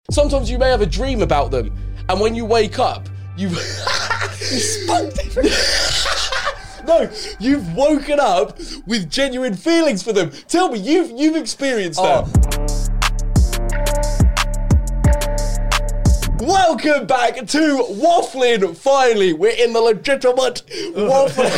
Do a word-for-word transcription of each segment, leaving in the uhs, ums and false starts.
Sometimes you may have a dream about them, and when you wake up, you've... you spunked it. No, you've woken up with genuine feelings for them. Tell me, you've you've experienced oh. that. Welcome back to Waffling. Finally, we're in the legitimate Waffling,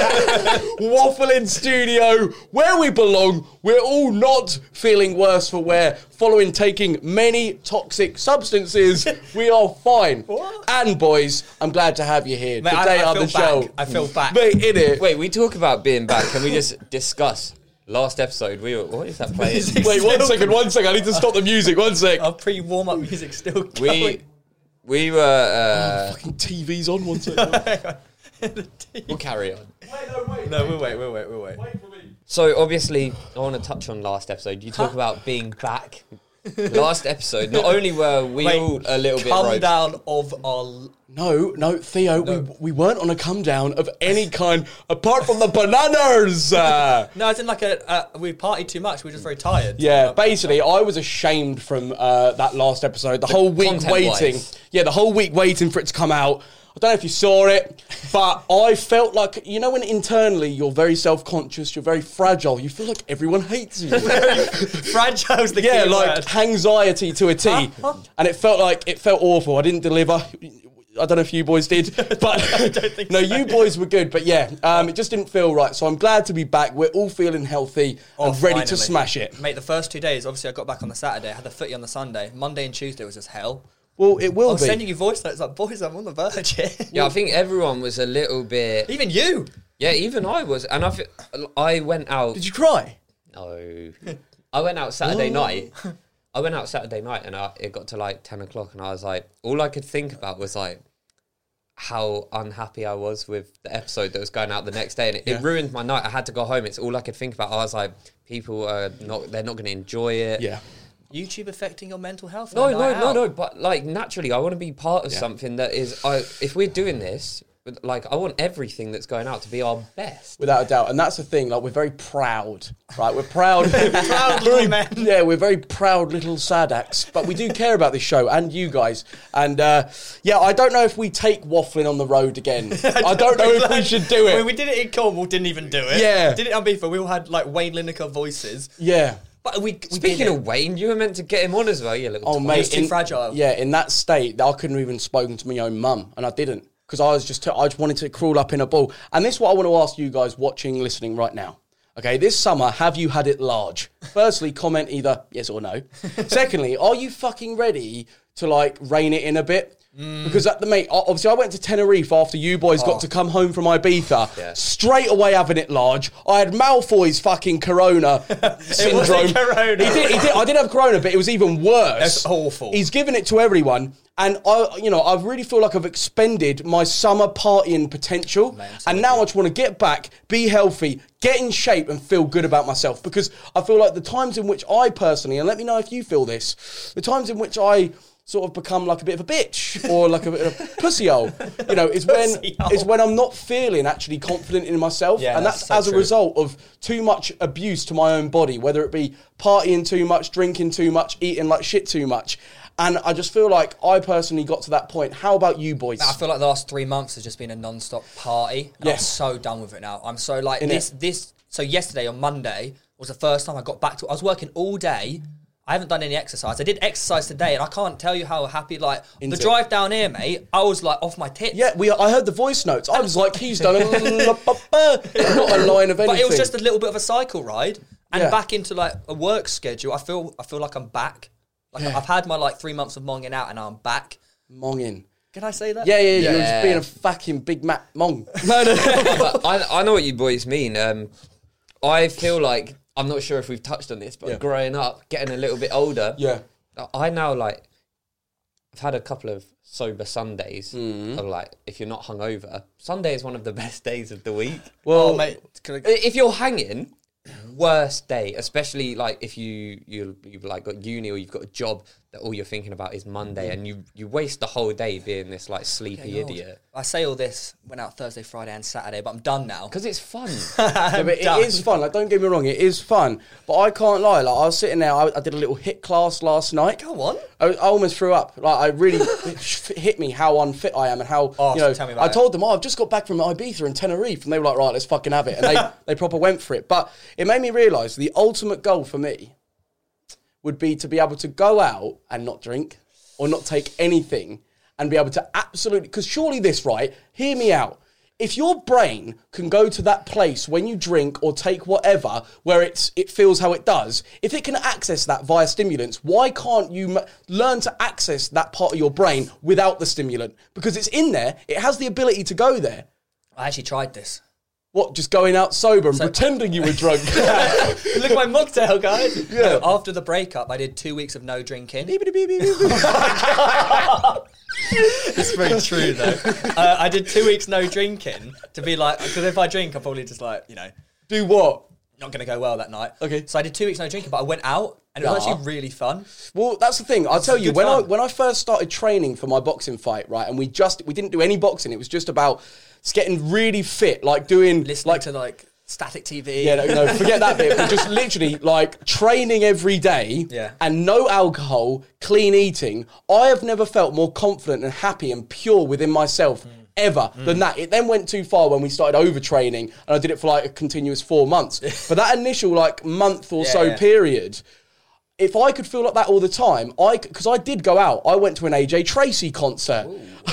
Waffling studio where we belong. We're all not feeling worse for wear following taking many toxic substances. We are fine. What? And boys, I'm glad to have you here. Mate, Today I, I on feel the back. show. I feel back. Mate, in it. Wait, we talk about being back. Can we just discuss? Last episode, we were... What is that playing? Wait, one second, one second. I need to stop the music. One sec. Our pre-warm-up music still going. We... We were... Uh, oh, fucking T V's on one second. We'll carry on. Wait, no, wait. No, we'll wait, we'll wait, we'll wait. Wait for me. So, obviously, I want to touch on last episode. You talk about being back. Last episode, not only were we Wait, all a little bit... Come roped, down of our... No, no, Theo, No. We, we weren't on a come down of any kind apart from the bananas. Uh, No, it's in like a... Uh, we partied too much, we were just very tired. yeah, basically, I was ashamed from uh, that last episode. The, whole week content-wise. waiting. Yeah, the whole week waiting for it to come out. I don't know if you saw it, but I felt like, you know when internally you're very self-conscious, you're very fragile, you feel like everyone hates you. Fragile's the Yeah, key like word. anxiety to a T. And it felt like, it felt awful. I didn't deliver. I don't know if you boys did, but I don't think no, so. you boys were good. But yeah, um, it just didn't feel right. So I'm glad to be back. We're all feeling healthy Oh, and ready to finally. smash it. Mate, the first two days, obviously I got back on the Saturday, I had the footy on the Sunday. Monday and Tuesday was just hell. Well, it will I was be. sending you voice notes like, boys, I'm on the verge here. Yeah, I think everyone was a little bit... Even you. Yeah, even I was. And I, fe- I went out... Did you cry? No. I went out Saturday night. I went out Saturday night and I, it got to like ten o'clock and I was like... All I could think about was like... how unhappy I was with the episode that was going out the next day, and it, Yeah. it ruined my night. I had to go home. It's all I could think about. I was like, people are not, they're not going to enjoy it. Yeah. YouTube affecting your mental health? No, on a no, night no, out? no. But like naturally, I want to be part of Yeah. something that is. I, if we're doing this, like I want everything that's going out to be our best. Without a doubt. And that's the thing, like, we're very proud, right? We're proud. Proud little men. Yeah, we're very proud little sadaks, but we do care about this show and you guys. And, uh, yeah, I don't know if we take waffling on the road again. I don't know if we should do it. When we did it in Cornwall, didn't even do it. Yeah. Did it on Beefer, we all had like Wayne Lineker voices. Yeah. But we, we Speaking did of it. Wayne, you were meant to get him on as well, you little. Oh, twat. mate. He's too fragile. Yeah, in that state, I couldn't have even spoken to my own mum, and I didn't. Because I was just, t- I just wanted to crawl up in a ball. And this is what I want to ask you guys watching, listening right now. Okay, this summer, have you had it large? Firstly, comment either yes or no. Secondly, are you fucking ready to, like, rein it in a bit? Mm. Because, at the mate, obviously, I went to Tenerife after you boys oh. got to come home from Ibiza. Yeah. Straight away having it large. I had Malfoy's fucking corona syndrome. It wasn't corona. He did, he did, I did have corona, but it was even worse. That's awful. He's given it to everyone. And I, you know, I really feel like I've expended my summer partying potential, Man, so and now I just want to get back, be healthy, get in shape, and feel good about myself. Because I feel like the times in which I personally, and let me know if you feel this, the times in which I sort of become like a bit of a bitch or like a bit of a pussy hole, you know, is when Pussy-hole. is when I'm not feeling actually confident in myself, Yeah, and that's, that's so as a true. result of too much abuse to my own body, whether it be partying too much, drinking too much, eating like shit too much. And I just feel like I personally got to that point. How about you boys? I feel like the last three months has just been a non-stop party. And I'm Yes. so done with it now. I'm so like Innit? this. This. So yesterday on Monday was the first time I got back to. I was working all day. I haven't done any exercise. I did exercise today, and I can't tell you how happy. Like Into the it. drive down here, mate. I was like off my tits. Yeah, we. I heard the voice notes. I was like, he's done a not a line of anything. But it was just a little bit of a cycle ride, and Yeah. back into like a work schedule. I feel. I feel like I'm back. Like Yeah. I've had my like three months of monging out, and now I'm back. monging. Can I say that? Yeah, yeah, yeah. You're Yeah. just being a fucking big Matt mong. No, no, no. But I, I know what you boys mean. Um, I feel like, I'm not sure if we've touched on this, but Yeah. growing up, getting a little bit older, Yeah. I now like, I've had a couple of sober Sundays. Mm. Of like, if you're not hungover, Sunday is one of the best days of the week. Well, Oh, mate. Can I, If you're hanging, worst day, especially like if you you you've like got uni or you've got a job. that all you're thinking about is Monday, and you you waste the whole day being this like sleepy Getting old. idiot. I say all this, went out Thursday, Friday and Saturday, but I'm done now. Because it's fun. Yeah, but it is fun. Like, don't get me wrong, it is fun. But I can't lie. Like, I was sitting there. I, I did a little hit class last night. Go on. I, I almost threw up. Like, I really it hit me how unfit I am and how Oh, you know. tell me about I it. told them, oh, I've just got back from Ibiza and Tenerife, and they were like, right, let's fucking have it. And they they proper went for it. But it made me realise the ultimate goal for me would be to be able to go out and not drink or not take anything and be able to absolutely, because surely this, right, hear me out. If your brain can go to that place when you drink or take whatever, where it's it feels how it does, if it can access that via stimulants, why can't you m- learn to access that part of your brain without the stimulant? Because it's in there, it has the ability to go there. I actually tried this. What, just going out sober and So- pretending you were drunk? Look at my mocktail, guys. Yeah. No, after the breakup, I did two weeks of no drinking. It's very true, though. uh, I did two weeks no drinking to be like, because if I drink, I'm probably just like, you know, Do what? not going to go well that night. Okay. So I did two weeks no drinking, but I went out and it was Yeah. actually really fun. Well, that's the thing. I'll tell you, good when I fun. when I first started training for my boxing fight, right, and we just we didn't do any boxing. It was just about just getting really fit, like doing Listening like to like static T V. yeah, no, no, forget that bit. But just literally like training every day, Yeah. and no alcohol, clean eating. I have never felt more confident and happy and pure within myself. Mm. Ever than that. It then went too far when we started overtraining, and I did it for like a continuous four months. But that initial like month or Yeah, so yeah. period, if I could feel like that all the time, I because I did go out. I went to an A J Tracy concert.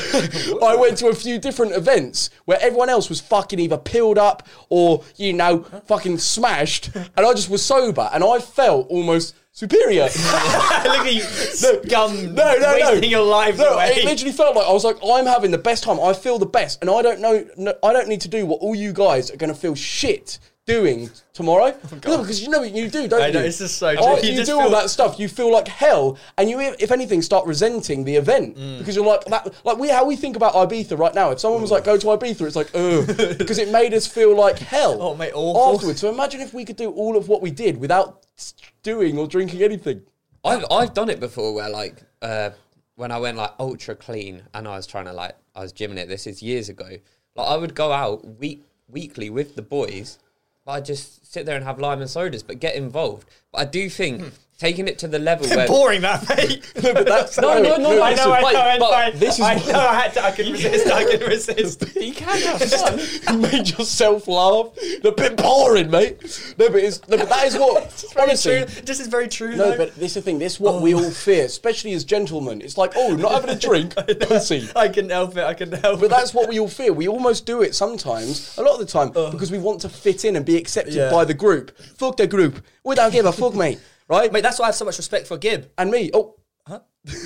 I went to a few different events where everyone else was fucking either peeled up or, you know, fucking smashed, and I just was sober, and I felt almost superior. Look at you, scum, No, no, no. wasting your life No, away. it literally felt like I was like, I'm having the best time. I feel the best, and I don't know. No, I don't need to do what all you guys are going to feel shit doing tomorrow. No, because you know what you do, don't I you? know, it's just so true. After You you, just do all feel- that stuff, you feel like hell, and you, if anything, start resenting the event Mm. because you're like that. Like we, how we think about Ibiza right now. If someone was like, "Go to Ibiza," it's like, ugh, because it made us feel like hell. Oh, mate, awful. Afterwards. So imagine if we could do all of what we did without doing or drinking anything. I've I've done it before where like uh, when I went like ultra clean and I was trying to like I was gymming it. This is years ago. Like I would go out week weekly with the boys, but I'd just sit there and have lime and sodas, but get involved. But I do think taking it to the level where Boring, that, mate. No, but that's No, no, no, I know, I know, I know. but this is I what- know, I had to, I can resist, I can resist. you can have fun. You made yourself laugh. A bit boring, mate. No, but, it's, no, but that is what, Very honestly. true. This is very true, No, though. but this is the thing. This is what we all fear, especially as gentlemen. It's like, oh, not having a drink, pussy. I can help it, I can help But it. that's what we all fear. We almost do it sometimes, a lot of the time, because we want to fit in and be accepted Yeah. by the group. Fuck the group. We don't give a fuck, mate. Right? Mate, that's why I have so much respect for Gib. And me. Oh, no,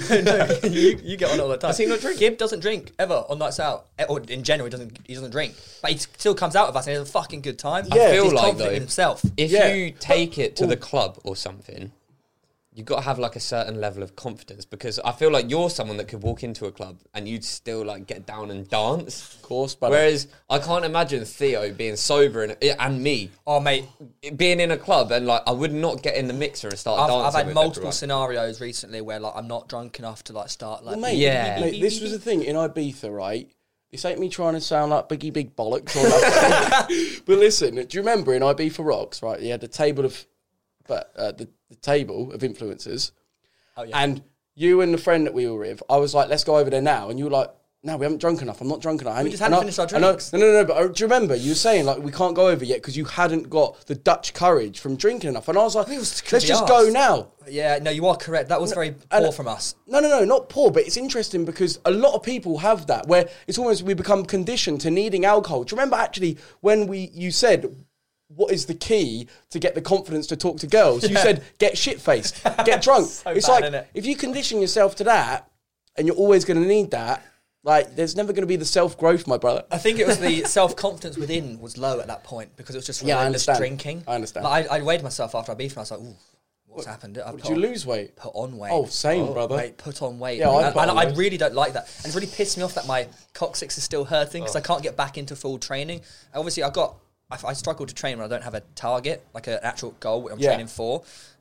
you, you get on it all the time. Does he not drink? Gib doesn't drink ever on nights out, Eh, or in general, he doesn't. He doesn't drink, but he still comes out with us and he has a fucking good time. Yeah. I feel he's like, confident though, in himself. If Yeah. you take it to the club or something, you've got to have like a certain level of confidence, because I feel like you're someone that could walk into a club and you'd still like get down and dance. of course, but Whereas I can't imagine Theo being sober and, and me Oh, mate, being in a club and like I would not get in the mixer and start I've, dancing. I've had with multiple everyone. scenarios recently where like I'm not drunk enough to like start like. Well, mate, Yeah. mate, this was the thing in Ibiza, right? This ain't me trying to sound like Biggie Big Bollocks or nothing. But listen, do you remember in Ibiza Rocks, right? You had the table of, but uh, the, the table of influencers, Oh, yeah. and you and the friend that we were with, I was like, let's go over there now, and you were like, no, we haven't drunk enough. I'm not drunk enough. I We need- just hadn't and I- finished our and I- drinks. No, no, no. But uh, do you remember you were saying like we can't go over yet because you hadn't got the Dutch courage from drinking enough? And I was like, It was- let's be just arsed. go now. Yeah, no, you are correct. That was very and- poor from us. No, no, no, not poor, but it's interesting because a lot of people have that where it's almost we become conditioned to needing alcohol. Do you remember actually when we you said what is the key to get the confidence to talk to girls? You Yeah. said get shit faced, get drunk. So it's bad, like innit? if you condition yourself to that, and you're always going to need that. Like, there's never going to be the self growth, my brother. I think it was the self confidence within was low at that point because it was just Yeah, I relentless understand. drinking. I understand. Like, I, I weighed myself after I beefed and I was like, ooh, what's happened? I Did put you on- lose weight? Put on weight. Oh, same, brother. Mate, put on weight. Yeah, I and put and on I weight. really don't like that. And it's really pissed me off that my coccyx is still hurting because I can't get back into full training. Obviously, I got I, I struggle to train when I don't have a target, like an actual goal I'm Yeah. training for.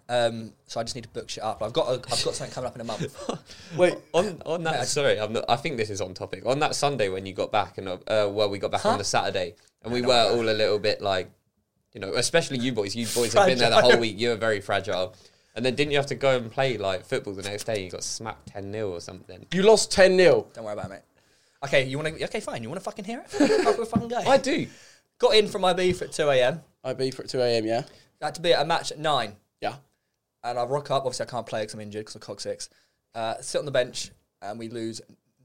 Um, so I just need to book shit up. I've got a, I've got something coming up in a month. Wait, on on that. Sorry, I'm not, I think this is on topic. On that Sunday when you got back, and uh, well, we got back Huh? on the Saturday, and we were all a little bit like, you know, especially you boys. You boys have been there the whole week. You were very fragile. And then didn't you have to go and play like football the next day? You got smacked ten nil or something. You lost ten nil. Don't worry about it, mate. Okay, you want to? Okay, fine. You want to fucking hear it? Fuck, we'll fucking go. I do. Got in from my beef at two a.m. I B for at two a.m, yeah? Had to be at a match at nine. Yeah. And I rock up. Obviously, I can't play because I'm injured because of cog six. Uh, sit on the bench and we lose.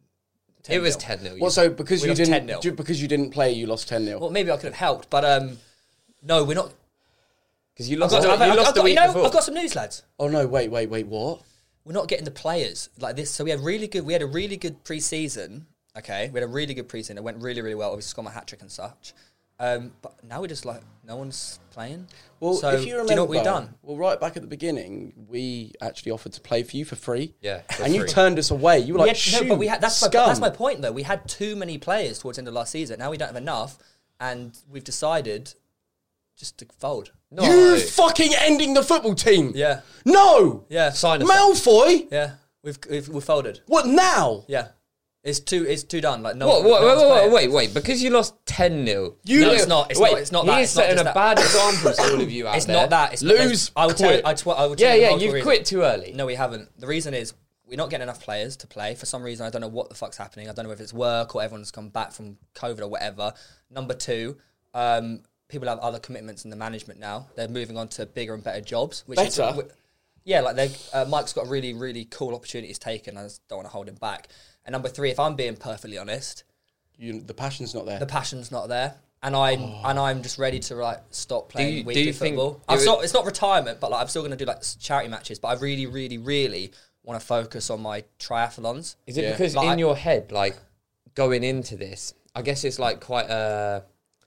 It was ten nil. Well, so because We you lost didn't ten nil. ju- because you didn't play, you lost ten nil. Well, maybe I could have helped, but um, no, we're not. Because you I've lost, got, the, I've, you I've, lost I've the got, week you know, before. I've got some news, lads. Oh no, wait, wait, wait, what? We're not getting the players like this. So we had really good. We had a really good pre-season. Okay, we had a really good pre-season. It went really, really well. Obviously, scored my hat trick and such. Um, but now we're just like no one's playing. Well, so if you remember, do you know what we've done? Well, right back at the beginning, we actually offered to play for you for free. Yeah, for and you free. turned us away. You were We like, had- no, shoot, but we had that's my, scum. that's my point though. We had too many players towards the end of last season. Now we don't have enough, and we've decided just to fold. No. You fucking ending the football team. Yeah, No. yeah, Sign us up. Malfoy. yeah. We've we've, we've folded. What now? Yeah, it's too it's too done. Like no. What, one- what, no wait, one's wait, playing. wait, wait, because you lost ten nil. You No, li- it's not. It's wait, not. It's not that. He's It's not setting just a that. bad example to all of you out It's there. not that. It's not, Lose, I will tell you. quit. I, tw- I will tell Yeah, you the yeah, multiple you reasons. quit too early. No, we haven't. The reason is we're not getting enough players to play. For some reason, I don't know what the fuck's happening. I don't know if it's work or everyone's come back from COVID or whatever. Number two, um, people have other commitments in the management now. They're moving on to bigger and better jobs. Which is- Better? w- yeah, like they uh, Mike's got really, really cool opportunities taken. I just don't want to hold him back. And number three, if I'm being perfectly honest, You, the passion's not there. the passion's not there. And I'm Oh. and I'm just ready to like stop playing you- do weekly you think football. it I've would- still, it's not retirement, but like I'm still going to do like s- charity matches. But I really, really, really want to focus on my triathlons. Is it Yeah. because Like- in your head, like going into this, I guess it's like quite a,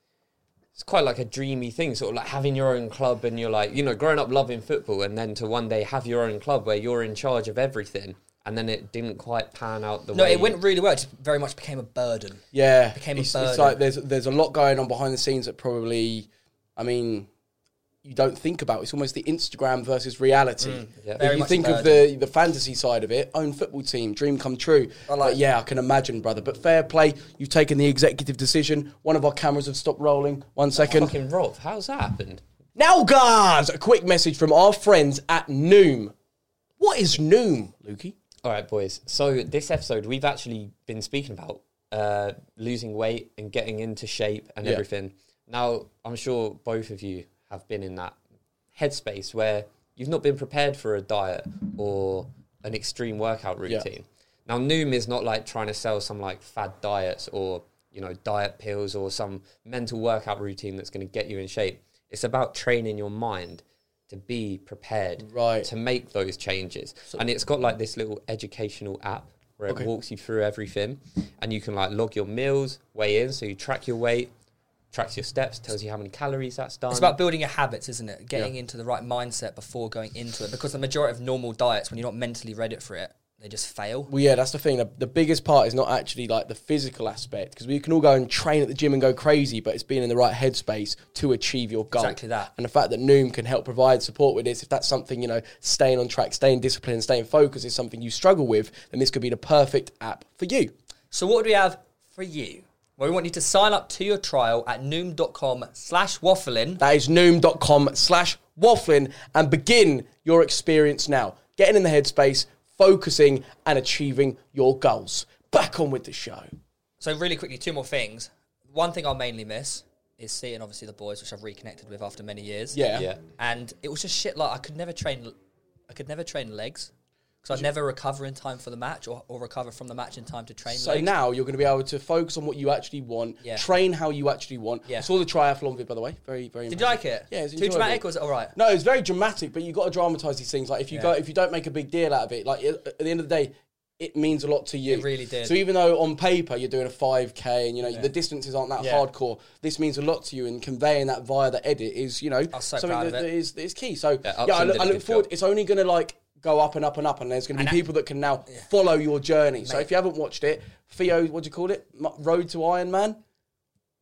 it's quite like a dreamy thing, sort of like having your own club, and you're like, you know, growing up loving football, and then to one day have your own club where you're in charge of everything, and then it didn't quite pan out the No, way. it went really well. It just very much became a burden. Yeah, became a it's, it's burden. like there's there's a lot going on behind the scenes that probably, I mean, you don't think about. It's almost the Instagram versus reality. yeah. If Very you much think a of the the fantasy side of it, own football team, dream come true. I like- but yeah, I can imagine, brother. But fair play, you've taken the executive decision. One of our cameras have stopped rolling. One second. Fucking Rob, how's that happened? Now, guys, a quick message from our friends at Noom. What is Noom, Lukey? All right, boys. So this episode, we've actually been speaking about uh, losing weight and getting into shape and Yeah. everything. Now, I'm sure both of you have been in that headspace where you've not been prepared for a diet or an extreme workout Yeah. routine. Now, Noom is not like trying to sell some like fad diets or, you know, diet pills or some mental workout routine that's going to get you in shape. It's about training your mind to be prepared Right. to make those changes. And it's got like this little educational app where Okay. it walks you through everything, and you can like log your meals, weigh in, so you track your weight, tracks your steps, tells you how many calories that's done. It's about building your habits, isn't it? Getting Yeah. into the right mindset before going into it. Because the majority of normal diets, when you're not mentally ready for it, they just fail. Well, yeah, that's the thing. The, the biggest part is not actually like the physical aspect, because we can all go and train at the gym and go crazy, but it's being in the right headspace to achieve your goal. Exactly that. And the fact that Noom can help provide support with this, if that's something, you know, staying on track, staying disciplined, staying focused is something you struggle with, then this could be the perfect app for you. So what do we have for you? Well, we want you to sign up to your trial at noom.com slash waffling. That is noom.com slash waffling and begin your experience now. Getting in the headspace, focusing and achieving your goals. Back on with the show. So really quickly, two more things. One thing I'll mainly miss is seeing, obviously, the boys, which I've reconnected with after many years. Yeah. yeah. And it was just shit. Like I could never train, I could never train legs because I'd never recover in time for the match, or, or recover from the match in time to train So legs. now you're going to be able to focus on what you actually want, Yeah. train how you actually want. Yeah. I saw the triathlon vid, by the way. Very, very Did you impressive. like it? Yeah, it's Too enjoyable. dramatic, or was it all right? No, it's very dramatic, but you've got to dramatise these things. Like if you Yeah. go, if you don't make a big deal out of it, like at at the end of the day, it means a lot to you. It really did. So even though on paper you're doing a five K and you know the distances aren't that Yeah. hardcore, this means a lot to you, and conveying that via the edit is, you know, was so something proud that, of it. that is, that is key. So Yeah, yeah, I Upson look, did I a look good forward. job. It's only going to like go up and up and up, and there's going to be And I- people that can now follow your journey. So Mate. if you haven't watched it, Theo, what do you call it? M- Road to Iron Man.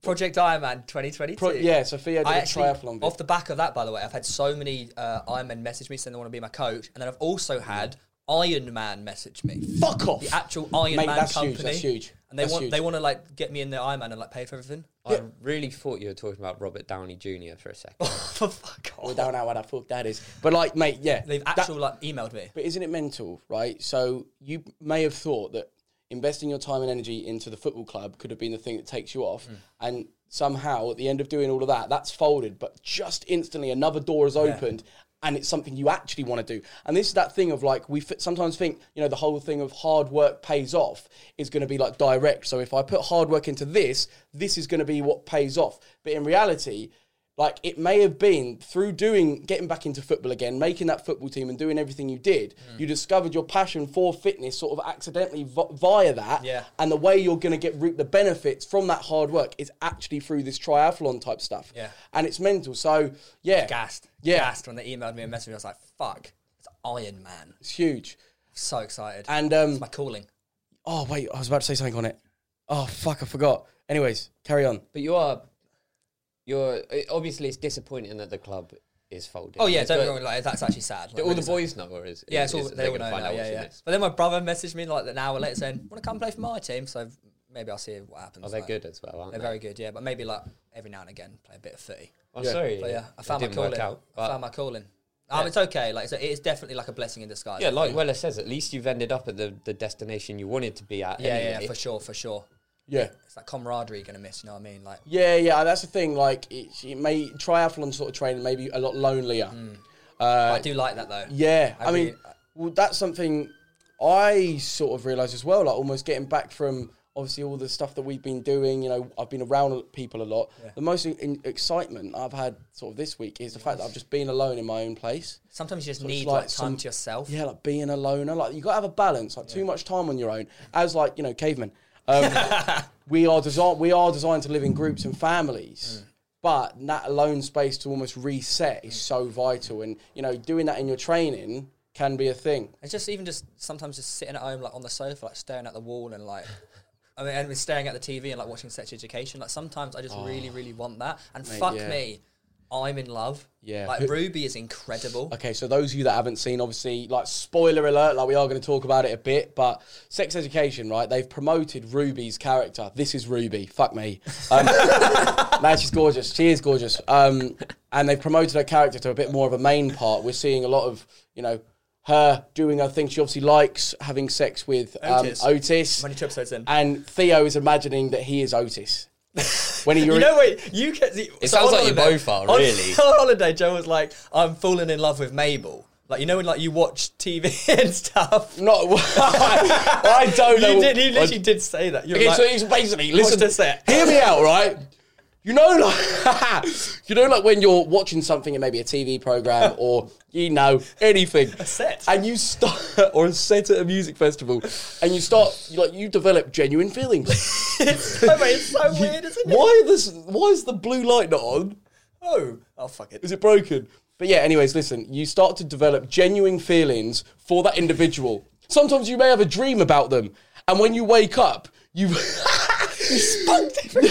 Project Ironman twenty twenty-two. Pro, yeah, so Theo did I a actually, triathlon. off the back of that, by the way, I've had so many uh, Ironman message me saying they want to be my coach, and then I've also had Iron Man message me. Fuck off. The actual Iron Mate, Man that's company. huge. That's huge. And they that's want huge. they want to like get me in the Ironman and like pay for everything. I really thought you were talking about Robert Downey Junior for a second. For fuck off. We don't know what the fuck that is. But like, mate, yeah. They've that- actually like emailed me. But isn't it mental, right? So you may have thought that investing your time and energy into the football club could have been the thing that takes you off. Mm. And somehow, at the end of doing all of that, that's folded. But just instantly, another door is opened. Yeah. And it's something you actually want to do. And this is that thing of like, we f- sometimes think, you know, the whole thing of hard work pays off is going to be like direct. So if I put hard work into this, this is going to be what pays off. But in reality, like it may have been through doing, getting back into football again, making that football team and doing everything you did, mm. you discovered your passion for fitness sort of accidentally v- via that. Yeah. And the way you're going to get reap the benefits from that hard work is actually through this triathlon type stuff. Yeah. And it's mental. So, yeah. Gassed. Yeah. Gassed when they emailed me and messaged me. I was like, fuck, it's Iron Man. It's huge. So excited. And, um, it's my calling. Oh, wait, I was about to say something on it. Oh, fuck, I forgot. Anyways, carry on. But you are... You're obviously it's disappointing that the club is folding. Oh yeah, don't get me wrong, like that's actually sad. Do Like, all really the boys know, or is yeah, it's all, is, they all know find now, out yeah, what's in yeah. this? But then my brother messaged me like an hour later saying, "Want to come play for my team?" So maybe I'll see what happens. Oh, they're like, good as well, aren't they're they? very good, yeah. But maybe like every now and again play a bit of footy. I'm Yeah. sorry, But yeah, I found it my didn't work calling. out. I but- found my calling. Um, Yeah. it's okay. Like so, it is definitely like a blessing in disguise. Yeah, I like think. Weller says, at least you've ended up at the, the destination you wanted to be at. yeah, anyway. yeah, for sure, for sure. Yeah. It's that camaraderie you're gonna miss. You know what I mean? Like, Yeah, yeah, that's the thing. Like, it, it may triathlon sort of training may be a lot lonelier. mm. Uh, I do like that though. yeah, I, I mean, really- well, that's something I sort of realised as well. Like, almost getting back from obviously all the stuff that we've been doing. You know, I've been around people a lot. Yeah. The most in- excitement I've had sort of this week is the fact that I've just been alone in my own place. Sometimes you just So it's need like like, time some- to yourself. Yeah, like being a loner. Like, you got to have a balance. Like, too much time on your own. As like, you know, cavemen. Um, we are designed. We are designed to live in groups and families. Mm. But that alone space to almost reset is mm. so vital. And, you know, doing that in your training can be a thing. It's just even just sometimes just sitting at home like on the sofa, like staring at the wall and like, I mean, and staring at the T V and like watching Sex Education. Like sometimes I just oh. really, really want that. And Mate, fuck yeah. me, I'm in love. Yeah. Like Ruby is incredible. Okay, so those of you that haven't seen, obviously, like, spoiler alert, like, we are going to talk about it a bit, but Sex Education, right, they've promoted Ruby's character. This is Ruby. Fuck me. Um, man, she's gorgeous. She is gorgeous. Um, and they've promoted her character to a bit more of a main part. We're seeing a lot of, you know, her doing her thing. She obviously likes having sex with um, Otis. Otis. Many two episodes in. And Theo is imagining that he is Otis. When he you know what? You can, it so sounds like holiday, you both are, on, really. On holiday, Joe was like, I'm falling in love with Mabel. Like, you know when like you watch T V and stuff? Not, I don't know. You did, he literally I, did say that. You okay, like, so it's basically, listen, to say it. Hear me out, right? You know, like, you know, like when you're watching something in maybe a T V program or, you know, anything. A set. And you start, or a set at a music festival, and you start, you like, you develop genuine feelings. it's, so, mate, it's so weird, isn't it? Why, this, why is the blue light not on? Oh. Oh, fuck it. Is it broken? But yeah, anyways, listen, you start to develop genuine feelings for that individual. Sometimes you may have a dream about them, and when you wake up, you've... you spunk different...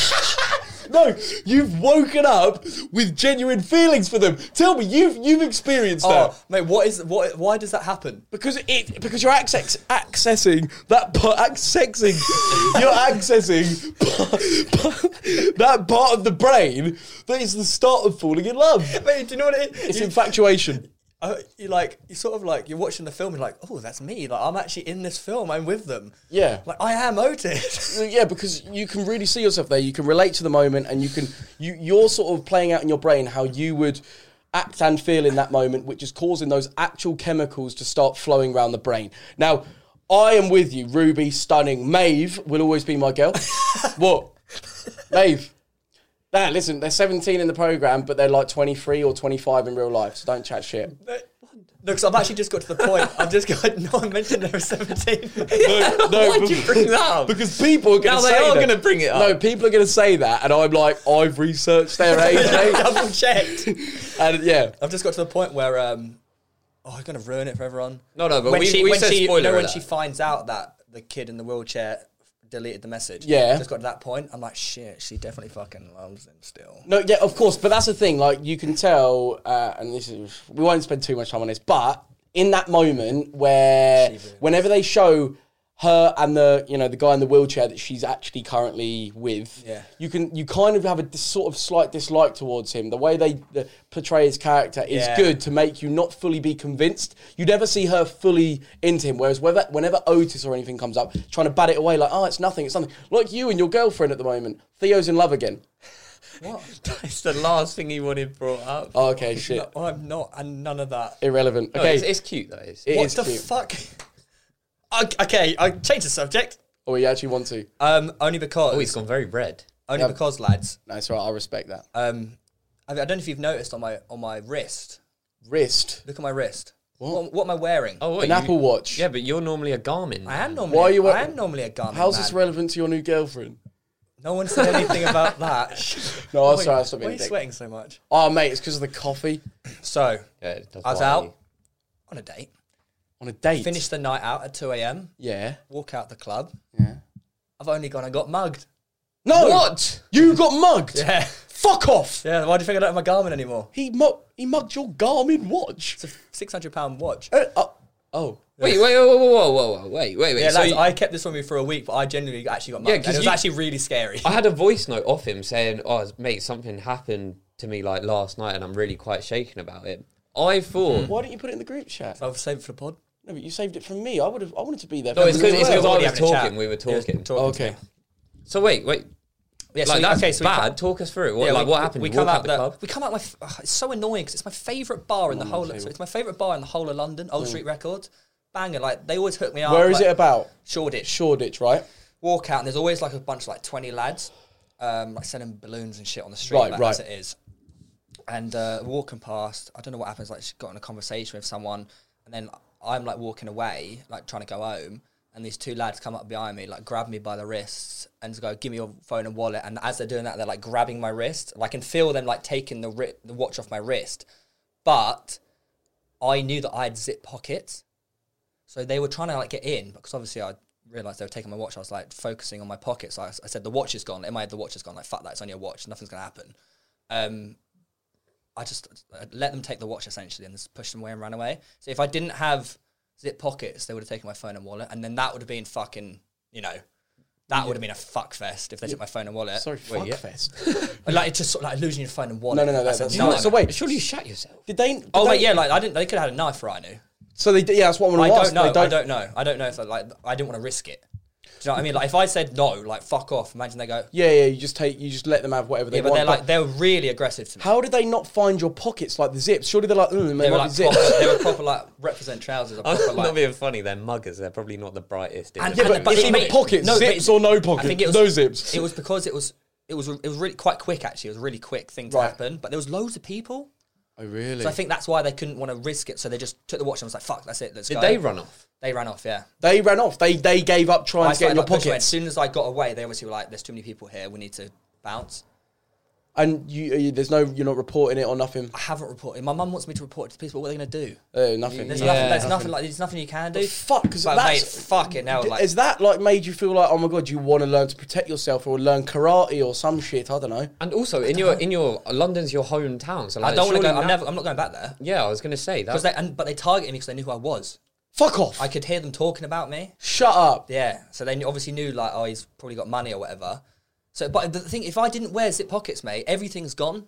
No, you've woken up with genuine feelings for them. Tell me, you've you've experienced that. Oh, mate, what is what? Why does that happen? Because it because you're access, accessing that part, accessing, you're accessing part, that part of the brain that is the start of falling in love. Mate, do you know what it is? It's you, infatuation. Uh, you like you sort of like you're watching the film. You're like, oh, that's me. Like I'm actually in this film. I'm with them. Yeah, like I am Otis. Yeah, because you can really see yourself there. You can relate to the moment, and you can you you're sort of playing out in your brain how you would act and feel in that moment, which is causing those actual chemicals to start flowing around the brain. Now, I am with you, Ruby, stunning. Maeve will always be my girl. What, Maeve? Nah, listen, they're seventeen in the programme, but they're like twenty-three or twenty-five in real life, so don't chat shit. No, because I've actually just got to the point. I've just got, no one mentioned they were seventeen. No, no, why'd you bring that up? Because people are going to now say they are that. going to bring it up. No, people are going to say that, and I'm like, I've researched their age, mate. Double checked. And yeah. I've just got to the point where, um, oh, I'm going to ruin it for everyone. No, no, but when we, she, we when said she, spoiler you know, when alert. she finds out that the kid in the wheelchair deleted the message. Yeah. Just got to that point. I'm like, shit, she definitely fucking loves him still. No, yeah, of course, but that's the thing. Like, you can tell, uh, and this is, we won't spend too much time on this, but in that moment where, whenever they show her and the, you know, the guy in the wheelchair that she's actually currently with, Yeah. you can, you kind of have a dis- sort of slight dislike towards him. The way they the, portray his character is Yeah. good to make you not fully be convinced. You never see her fully into him. Whereas whether, whenever Otis or anything comes up, trying to bat it away like, oh, it's nothing, it's something. Like you and your girlfriend at the moment. Theo's in love again. What? It's the last thing he wanted brought up. Oh, okay, shit. No, I'm not, and none of that. Irrelevant. No, Okay. it's, it's cute though. It's, It what is the cute. fuck? Okay, I changed the subject. Or you actually want to? Um, only because. oh, he's gone very red. Only Yeah. because, lads. No, it's all right. I respect that. Um, I, I don't know if you've noticed on my on my wrist. Wrist. Look at my wrist. What? What, what am I wearing? Oh, what, An you- Apple Watch. Yeah, but you're normally a Garmin. I am normally. Why are you I we- am normally a Garmin. How's man. this relevant to your new girlfriend? No one said anything about that. No, I'm Wait, sorry. I stopped Why are being you a dick. sweating so much? Oh, mate, it's because of the coffee. So, Yeah, it does I was bother out you. on a date. On a date. Finished the night out at two a.m. Yeah. Walk out the club. Yeah. I've only gone and got mugged. No. What? You got mugged. Yeah. Fuck off. Yeah, why do you think I don't have my Garmin anymore? He mu- He mugged your Garmin watch. It's a six hundred pound watch. Uh, uh, oh. Wait, wait, whoa, whoa, whoa, whoa, whoa, wait, wait, wait. Yeah, so lads, you- I kept this on me for a week, but I genuinely actually got mugged. Yeah, and 'cause it was you- actually really scary. I had a voice note off him saying, "Oh, mate, something happened to me like last night, and I'm really quite shaken about it." I thought. Why didn't you put it in the group chat? I've saved it for the pod. No, but you saved it from me. I would have. I wanted to be there. No, for it's you because as it's well. because I Already was having a chat. talking. We were Yeah, talking. talking Okay. to me. So wait, wait. Yeah, so Like we, that's okay, so we bad. come- Talk us through it. What, yeah, like we, what happened? We You come walk out the the, club. we come out my. f- ugh, it's so annoying because it's my favourite bar in the whole. So it's my favourite bar in the whole of London. Old Street Records, banger. Like they always hook me up. Where is like, it about? Shoreditch. Shoreditch, right? Walk out and there's always like a bunch of like twenty lads, um, like selling balloons and shit on the street. Right, like, right. As it is. And uh, walking past, I don't know what happens. Like she got in a conversation with someone, and then I'm like walking away, like trying to go home. And these two lads come up behind me, like grab me by the wrists and just go, give me your phone and wallet. And as they're doing that, they're like grabbing my wrist. Like, I can feel them like taking the ri- the watch off my wrist. But I knew that I had zip pockets. So they were trying to like get in, because obviously I realised they were taking my watch. I was like focusing on my pocket. So I, I said, the watch is gone. In my head, the watch is gone. Like, fuck that, it's only a watch. Nothing's going to happen. Um, I just I let them take the watch essentially and just pushed them away and ran away. So if I didn't have zip pockets, they would have taken my phone and wallet, and then that would have been fucking, you know, that would have been a fuck fest if they took my phone and wallet. Sorry, fuck yeah. fest. Like it's just sort of like losing your phone and wallet. No, no, no, I that- said, that's no. not- so wait. Surely you shat yourself. Did they? Did Oh they, wait, yeah, like I didn't. They could have had a knife for all I knew. So they. did- Yeah, that's what I'm I going to don't ask. know. They I don't know. I don't know if I, like I didn't want to risk it. Do you know what I mean? Like if I said no, like fuck off. Imagine they go. Yeah, yeah. You just take. You just let them have whatever they Yeah, but want. they're like they're really aggressive to me. how did they not find your pockets like the zips? Surely they're like, mm, They they were might like be zips. proper, they were proper like represent trousers. Or I'm proper, not like, being funny. They're muggers. They're probably not the brightest. in And- the Yeah, but, but it's it- in the but- pockets. no, but zips it- or no I pockets? think it was No zips. It was because it was it was it was really quite quick actually. It was a really quick thing to Right. happen. But there was loads of people, Oh really? so I think that's why they couldn't want to risk it. So they just took the watch and was like, "Fuck, that's it. Let's Did go." they run off? They ran off. Yeah. They ran off. They they gave up trying I to get in started, your like, pushing away. As pockets. soon as I got away, they obviously were like, "There's too many people here. We need to bounce." And you, you, there's no, you're not reporting it or nothing. I haven't reported. My mum wants me to report it to people. What are they going to do? Uh, nothing. There's Yeah, nothing. There's nothing. nothing like. There's nothing you can do. Fuck, because But mate, that's fuck it now. Like, Is that like made you feel like, oh my god, you want to learn to protect yourself or learn karate or some shit? I don't know. And also, in your in your London's your hometown, so like, I don't want to go. surely I'm now- never. I'm not going back there. Yeah, I was gonna say Because that. they, and, but they targeted me because they knew who I was. Fuck off. I could hear them talking about me. Shut up. Yeah, so they knew, obviously knew like, oh, he's probably got money or whatever. So, but the thing, if I didn't wear zip pockets, mate, everything's gone.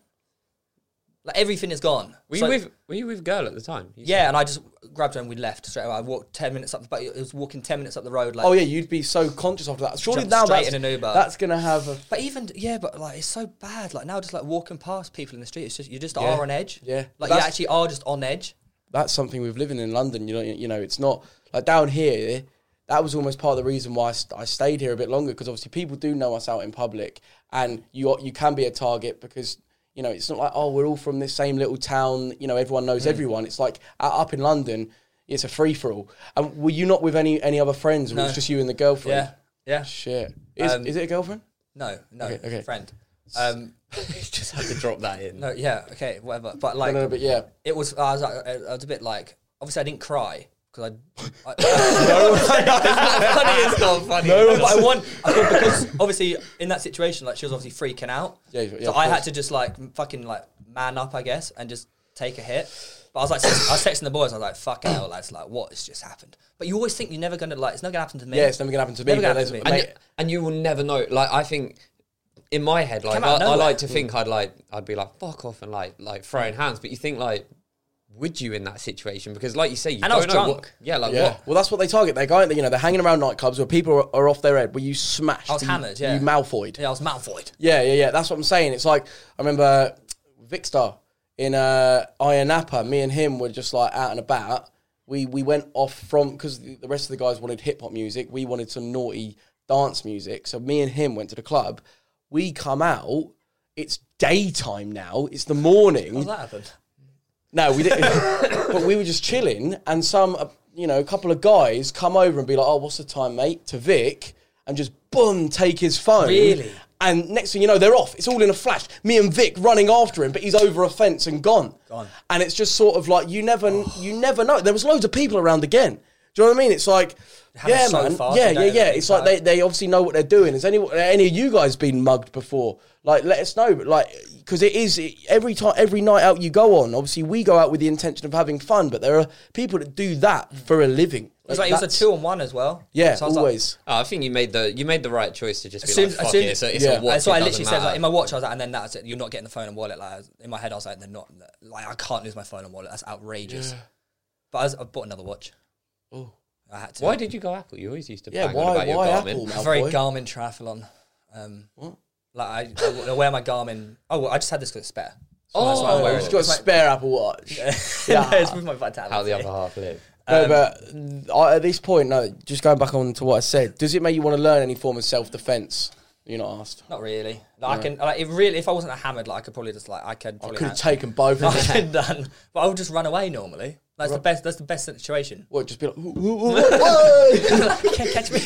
Like everything is gone. Were you So- with Were you with a girl at the time? You Yeah, and I just grabbed her and we left straight away. I walked ten minutes up, the, but it was walking ten minutes up the road. Like, Oh yeah, you'd be so conscious after that. Surely Jump now straight that's, in an Uber. that's gonna have a But even yeah, but like it's so bad. Like now, just like walking past people in the street, it's just you just Yeah. are on edge. Yeah. like you That's- actually are just on edge. that's something with living in London. You know, you know, it's not like down here. That was almost part of the reason why I, st- I stayed here a bit longer, because obviously people do know us out in public, and you you can be a target because you know it's not like, oh, we're all from this same little town. You know, everyone knows everyone. It's like uh, up in London, it's a free for all. And were you not with any any other friends? Or No. it was just you and the girlfriend? Yeah, yeah. Shit. Is Um, is it a girlfriend? No, no, Okay, okay. friend. Um, just had to drop that in. no, yeah, okay, whatever. But No, like, no, but yeah. it was. I was like, I was a bit like. Obviously, I didn't cry. because I, I, no, It's not funny. no, but I want I thought because obviously in that situation, like she was obviously freaking out. Yeah, yeah, so of I course. had to just like fucking like man up, I guess, and just take a hit. But I was like, text- I was texting the boys. I was like, "Fucking hell, lads! Like, what has just happened?" But you always think you're never gonna like, it's not gonna happen to me. Yeah, it's never gonna happen to me. Never gonna but happen to there's- me. And, mate, you, and you will never know. Like I think, in my head, like Came I, out of I nowhere. like to think I'd like I'd be like fuck off and like like throwing hands. But you think like, would you in that situation? Because like you say, you And I don't was know drunk. what. Yeah, like yeah. what. Well, that's what they target. They're going, you know, they're hanging around nightclubs where people are, are off their head, where you smashed. I was you, hammered, yeah. You Malfoyed. Yeah, I was Malfoyed. Yeah, yeah, yeah. That's what I'm saying. It's like, I remember Vicstar in uh, Ayia Napa, me and him were just like out and about. We we went off from, because the the rest of the guys wanted hip hop music. We wanted some naughty dance music. So me and him went to the club. We come out. It's daytime now. It's the morning. How's that happened? No, we didn't. But we were just chilling, and some, uh, you know, a couple of guys come over and be like, "Oh, what's the time, mate?" To Vic, and just boom, take his phone. Really? And next thing you know, they're off. It's all in a flash. Me and Vic running after him, but he's over a fence and gone. Gone. And it's just sort of like you never, you never know. There was loads of people around again. Do you know what I mean? It's like, happened yeah, so man, fast, yeah, you don't yeah, even yeah. think It's like about they, it. they obviously know what they're doing. Has any any of you guys been mugged before? Like, let us know. But like, because it is it, every time, every night out you go on. Obviously, we go out with the intention of having fun, but there are people that do that for a living. It was like, it was a that's- two on one as well. Yeah, So I was like- always. Oh, I think you made the you made the right choice to just be As soon- like as fuck soon- it. It's a, it's yeah. a watch. So I it literally doesn't said like matter. in my watch, I was like, and then that's it. You're not getting the phone and wallet. Like I was- in my head, I was like, they're not. Like I can't lose my phone and wallet. That's outrageous. But I, was, I bought another watch. Oh. I had to. Why did you go Apple? You always used to Yeah, bang why- on about your why Garmin. Apple, man? A very Malfoy? Garmin Triathlon. Um, What? Like I, I, I wear my Garmin. Oh, well, I just had this because it's spare. So Oh, that's why I Oh, wear he's it. got a It's my- spare Apple Watch. No, it's with my vitality. How the other half live. No, Um, but I, at this point, no. Just going back on to what I said. Does it make you want to learn any form of self-defense? You're not asked. Not really. Like, I can. Like, if really, if I wasn't hammered, like I could probably just like I could. I Probably could have hand- taken both I of could them. have done, but I would just run away normally. That's the best. That's the best situation. What? Just be like, "Ooh, ooh, ooh, whoa." You can't catch me.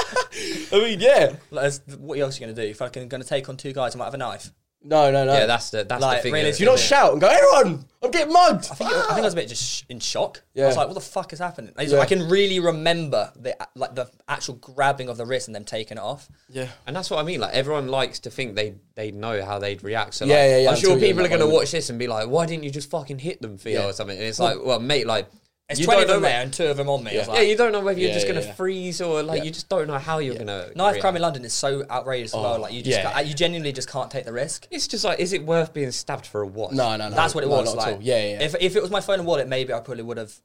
I mean, yeah. Like, that's- what else are you gonna do? If I'm gonna take on two guys, I might have a knife. No, no, no. Yeah, that's the that's Like, the thing. really, is- Do you not shout and go, everyone, I'm getting mugged. I think it, I think I was a bit just sh- in shock. Yeah. I was like, "What the fuck is happening?" I, Yeah. I can really remember the like the actual grabbing of the wrist and them taking it off. Yeah. And that's what I mean. Like everyone likes to think they they know how they'd react. So Yeah, like, yeah, yeah, I'm sure until you're in people are that going to moment. watch this and be like, "Why didn't you just fucking hit them, Theo, Yeah. or something?" And it's like, well, mate, like It's you twenty of don't them know. there and two of them on me. I was Yeah. like, Yeah, you don't know whether you're Yeah, just yeah, going to yeah. freeze or like Yeah. you just don't know how you're going to. Knife crime in London is so outrageous as well. Like you just, yeah. got, you genuinely just can't take the risk. It's just like, is it worth being stabbed for a watch? No, no, no. That's what it No, was. not at Like, all. Yeah, yeah, yeah. If if it was my phone and wallet, maybe I probably would have,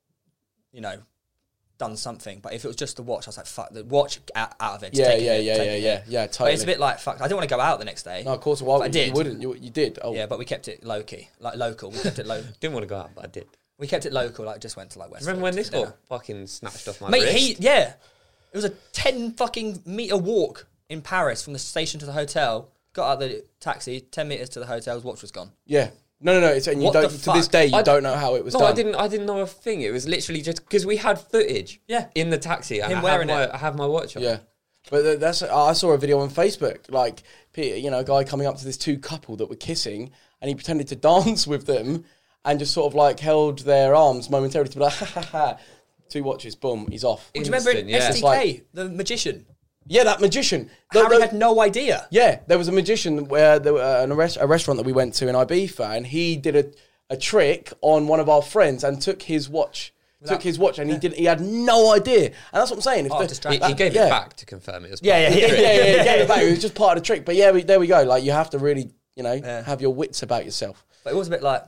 you know, done something. But if it was just the watch, I was like, fuck the watch out, out of it. Just Yeah, take yeah, it, yeah, take yeah, it. yeah, yeah, But totally. it's a bit like fuck. I didn't want to go out the next day. No, of course, why But I would did. You wouldn't. You, you did. Oh, Yeah, but we kept it low key, like local. We kept it low. Didn't want to go out, but I did. We kept it local. Like just went to like West. Remember when this dinner. got fucking snatched off my Mate, wrist? he yeah, it was a ten fucking meter walk in Paris from the station to the hotel. Got out the taxi, ten meters to the hotel. His watch was gone. yeah. No, no, no. It's, and you What don't. the To this fuck? day, you I- don't know how it was No, done. I didn't. I didn't know a thing. It was literally just because we had footage. Yeah. In the taxi, and Him I wearing have it. my, I have my watch on. Yeah, but th- that's. I saw a video on Facebook, like you know, a guy coming up to this two couple that were kissing, and he pretended to dance with them, and just sort of like held their arms momentarily to be like, ha ha ha. Two watches, boom, he's off. Do you remember in Instant, yeah. S It's D K, like- the magician? Yeah, that magician. The- Harry the- had no idea. Yeah, there was a magician where there were uh, an arrest, a restaurant that we went to in Ibiza, and he did a, a trick on one of our friends and took his watch. Took his watch, and he did. He had no idea, and that's what I'm saying. If Oh, the- distracted. He, he that- gave yeah. it back to confirm it. Was Yeah, part yeah, of the yeah, trick. yeah, yeah, yeah, it back. It was just part of the trick. But yeah, we, there we go. Like you have to really, you know, Yeah. have your wits about yourself. But it was a bit like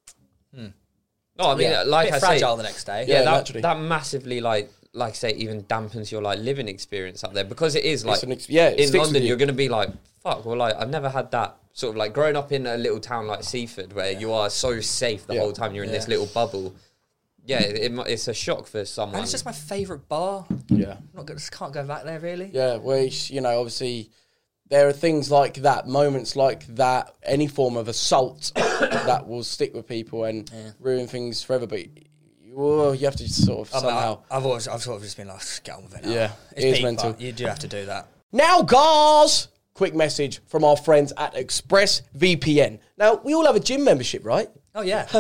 No, I mean, Yeah. uh, like a bit I fragile say, the next day. yeah, Yeah, that, naturally. that massively like, like I say, even dampens your like living experience up there because it is like an ex- yeah, it in sticks with London you. you're going to be like, fuck. Well, like I've never had that sort of like growing up in a little town like Seaford where you are so safe the Yeah. whole time you're in this Yeah. little bubble. Yeah, it, it, mu- it's a shock for someone. And it's just my favourite bar. Yeah, I'm not good, just can't go back there really. yeah. Where you know, obviously, there are things like that, moments like that, any form of assault that will stick with people and Yeah. ruin things forever. But you, well, you have to sort of I mean, somehow. I, I've always, I've sort of just been like, "Just get on with it now. Yeah, it's it is peak, mental. but you do have to do that. Now, guys, quick message from our friends at ExpressVPN. Now, we all have a gym membership, right? Oh yeah.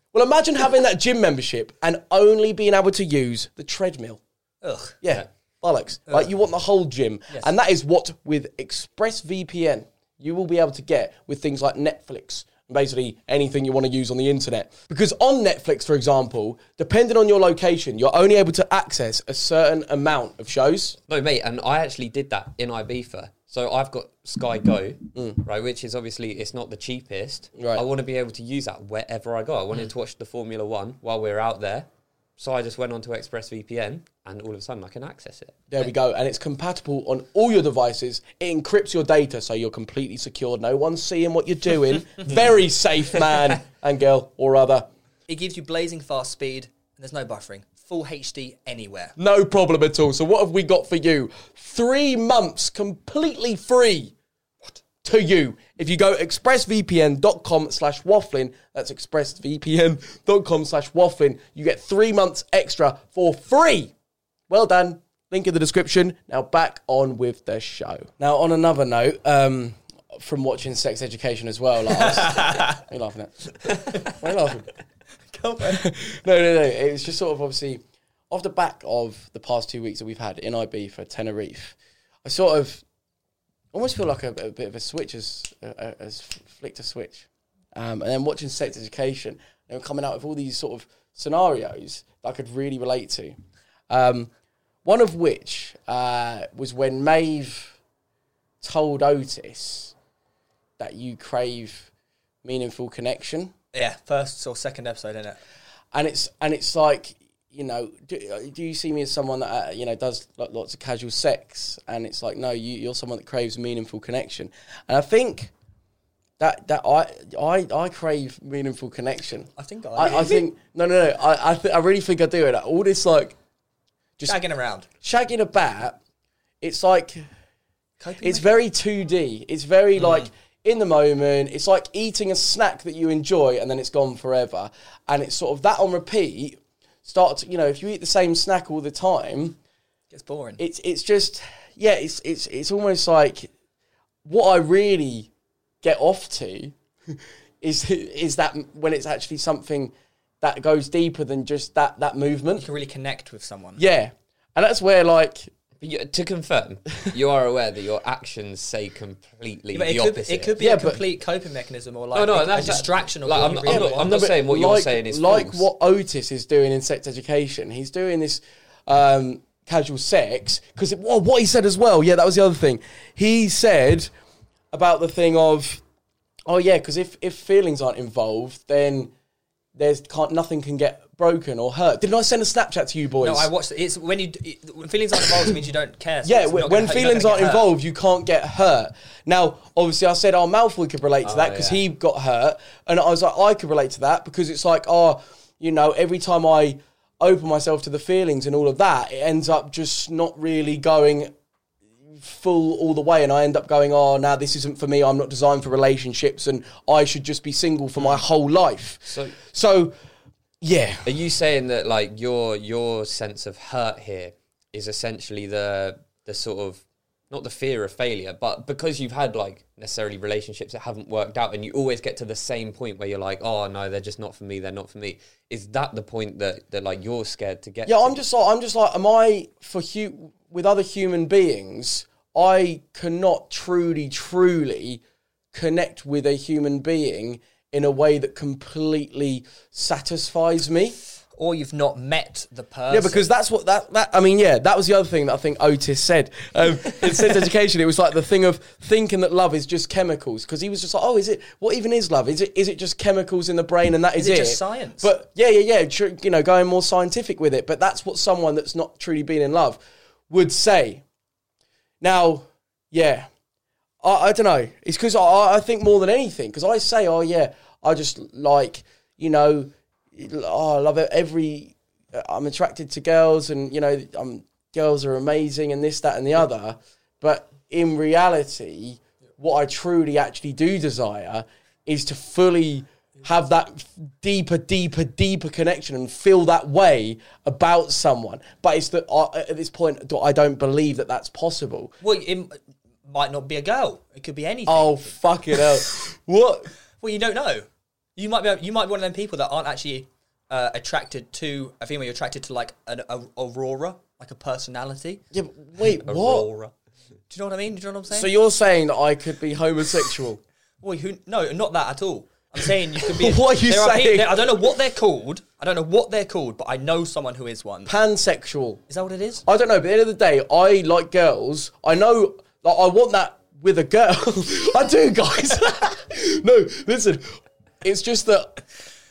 Well, imagine having that gym membership and only being able to use the treadmill. Ugh. Yeah, Yeah. bollocks. Like, you want the whole gym. Yes. And that is what, with ExpressVPN, you will be able to get with things like Netflix. Basically, anything you want to use on the internet. Because on Netflix, for example, depending on your location, you're only able to access a certain amount of shows. No, mate, and I actually did that in Ibiza. So I've got Sky Go, Mm. right, which is obviously, it's not the cheapest. Right. I want to be able to use that wherever I go. I wanted to watch the Formula One while we were out there. So I just went onto ExpressVPN and all of a sudden I can access it. There we go. And it's compatible on all your devices. It encrypts your data so you're completely secure. No one's seeing what you're doing. Very safe, man and girl or other. It gives you blazing fast speed, and there's no buffering. Full H D anywhere. No problem at all. So what have we got for you? Three months completely free. What? To you. If you go expressvpn.com slash waffling, that's expressvpn.com slash waffling, you get three months extra for free. Well done. Link in the description. Now back on with the show. Now on another note, um, from watching Sex Education as well, like I was, what are you laughing at? Why are you laughing? Come on. No, no, no. It's just sort of obviously off the back of the past two weeks that we've had in Ibiza, Tenerife. I sort of almost feel like a, a bit of a switch has, uh, has flicked a switch. Um, and then watching Sex Education, they were coming out with all these sort of scenarios that I could really relate to. Um, one of which uh, was when Maeve told Otis that you crave meaningful connection. Yeah, first or second episode, innit? And it's and it's like, you know, do, do you see me as someone that, uh, you know, does like, lots of casual sex? And it's like, no, you, you're someone that craves meaningful connection. And I think that that I I, I crave meaningful connection. I think I, I, I think, no, no, no, I I, th- I really think I do it. All this, like, just shagging around. shagging a bat, it's like, Coping it's with- very two D. It's very, like, in the moment. It's like eating a snack that you enjoy and then it's gone forever. And it's sort of that on repeat. Start to, you know, if you eat the same snack all the time, Gets boring. it's it's just, yeah, it's it's it's almost like what I really get off to is is that when it's actually something that goes deeper than just that that You movement. can really connect with someone. Yeah. And that's where, like, But you, to confirm, you are aware that your actions say completely Yeah, but the it could, opposite. it could be Yeah, a but- complete coping mechanism or like No, no, a, a that's- distraction of like, what I'm- you I'm really not- want. I'm not but saying what you're like, saying is like false. what Otis is doing in Sex Education. He's doing this um, casual sex because well, what he said as well. Yeah, that was the other thing. He said about the thing of, oh yeah, because if if feelings aren't involved, then there's can't nothing can get broken or hurt. Didn't I send a Snapchat to you boys? No, I watched it. It's when you it, when feelings aren't involved, it means you don't care. So Yeah, it's when, not when gonna hurt- you're feelings not aren't gonna get hurt. involved, you can't get hurt. Now, obviously, I said, oh, Malfoy could relate to Oh, that because yeah. he got hurt. And I was like, I could relate to that because it's like, oh, you know, every time I open myself to the feelings and all of that, it ends up just not really going full all the way. And I end up going, oh, now this isn't for me. I'm not designed for relationships and I should just be single for my whole life. So, So, yeah. are you saying that like your your sense of hurt here is essentially the the sort of not the fear of failure, but because you've had like necessarily relationships that haven't worked out, and you always get to the same point where you're like, oh no, they're just not for me. They're not for me. Is that the point that that like you're scared to get? Yeah, to? I'm just like I'm just like, am I for hu- with other human beings? I cannot truly, truly connect with a human being in a way that completely satisfies me. Or you've not met the person. Yeah, because that's what that that I mean, yeah, that was the other thing that I think Otis said. Um, in Sex Education, it was like the thing of thinking that love is just chemicals. Because he was just like, oh, is it? What even is love? Is it? Is it just chemicals in the brain and that is, Is it just science? But yeah, yeah, yeah. Tr- you know, going more scientific with it. But that's what someone that's not truly been in love would say. Now, yeah, I, I don't know. It's because I, I think more than anything. Because I say, oh yeah, I just like, you know. Oh, I love it. Every I'm attracted to girls, and you know, um, girls are amazing, and this, that, and the other. But in reality, what I truly actually do desire is to fully have that deeper, deeper, deeper connection and feel that way about someone. But it's that uh, at this point, I don't believe that that's possible. well, it might not be a girl. It could be anything. Oh, fucking hell! What? Well, you don't know. You might be you might be one of them people that aren't actually uh, attracted to a female. You're attracted to like an a, aurora, like a personality. Yeah, but wait, what? Aurora. Do you know what I mean? Do you know what I'm saying? So you're saying that I could be homosexual? Well, who, no, not that at all. I'm saying you could be. What are you there are saying? people- I don't know what they're called. I don't know what they're called, but I know someone who is one. Pansexual. Is that what it is? I don't know, but at the end of the day, I like girls. I know, like, I want that with a girl. I do, guys. No, listen, it's just that.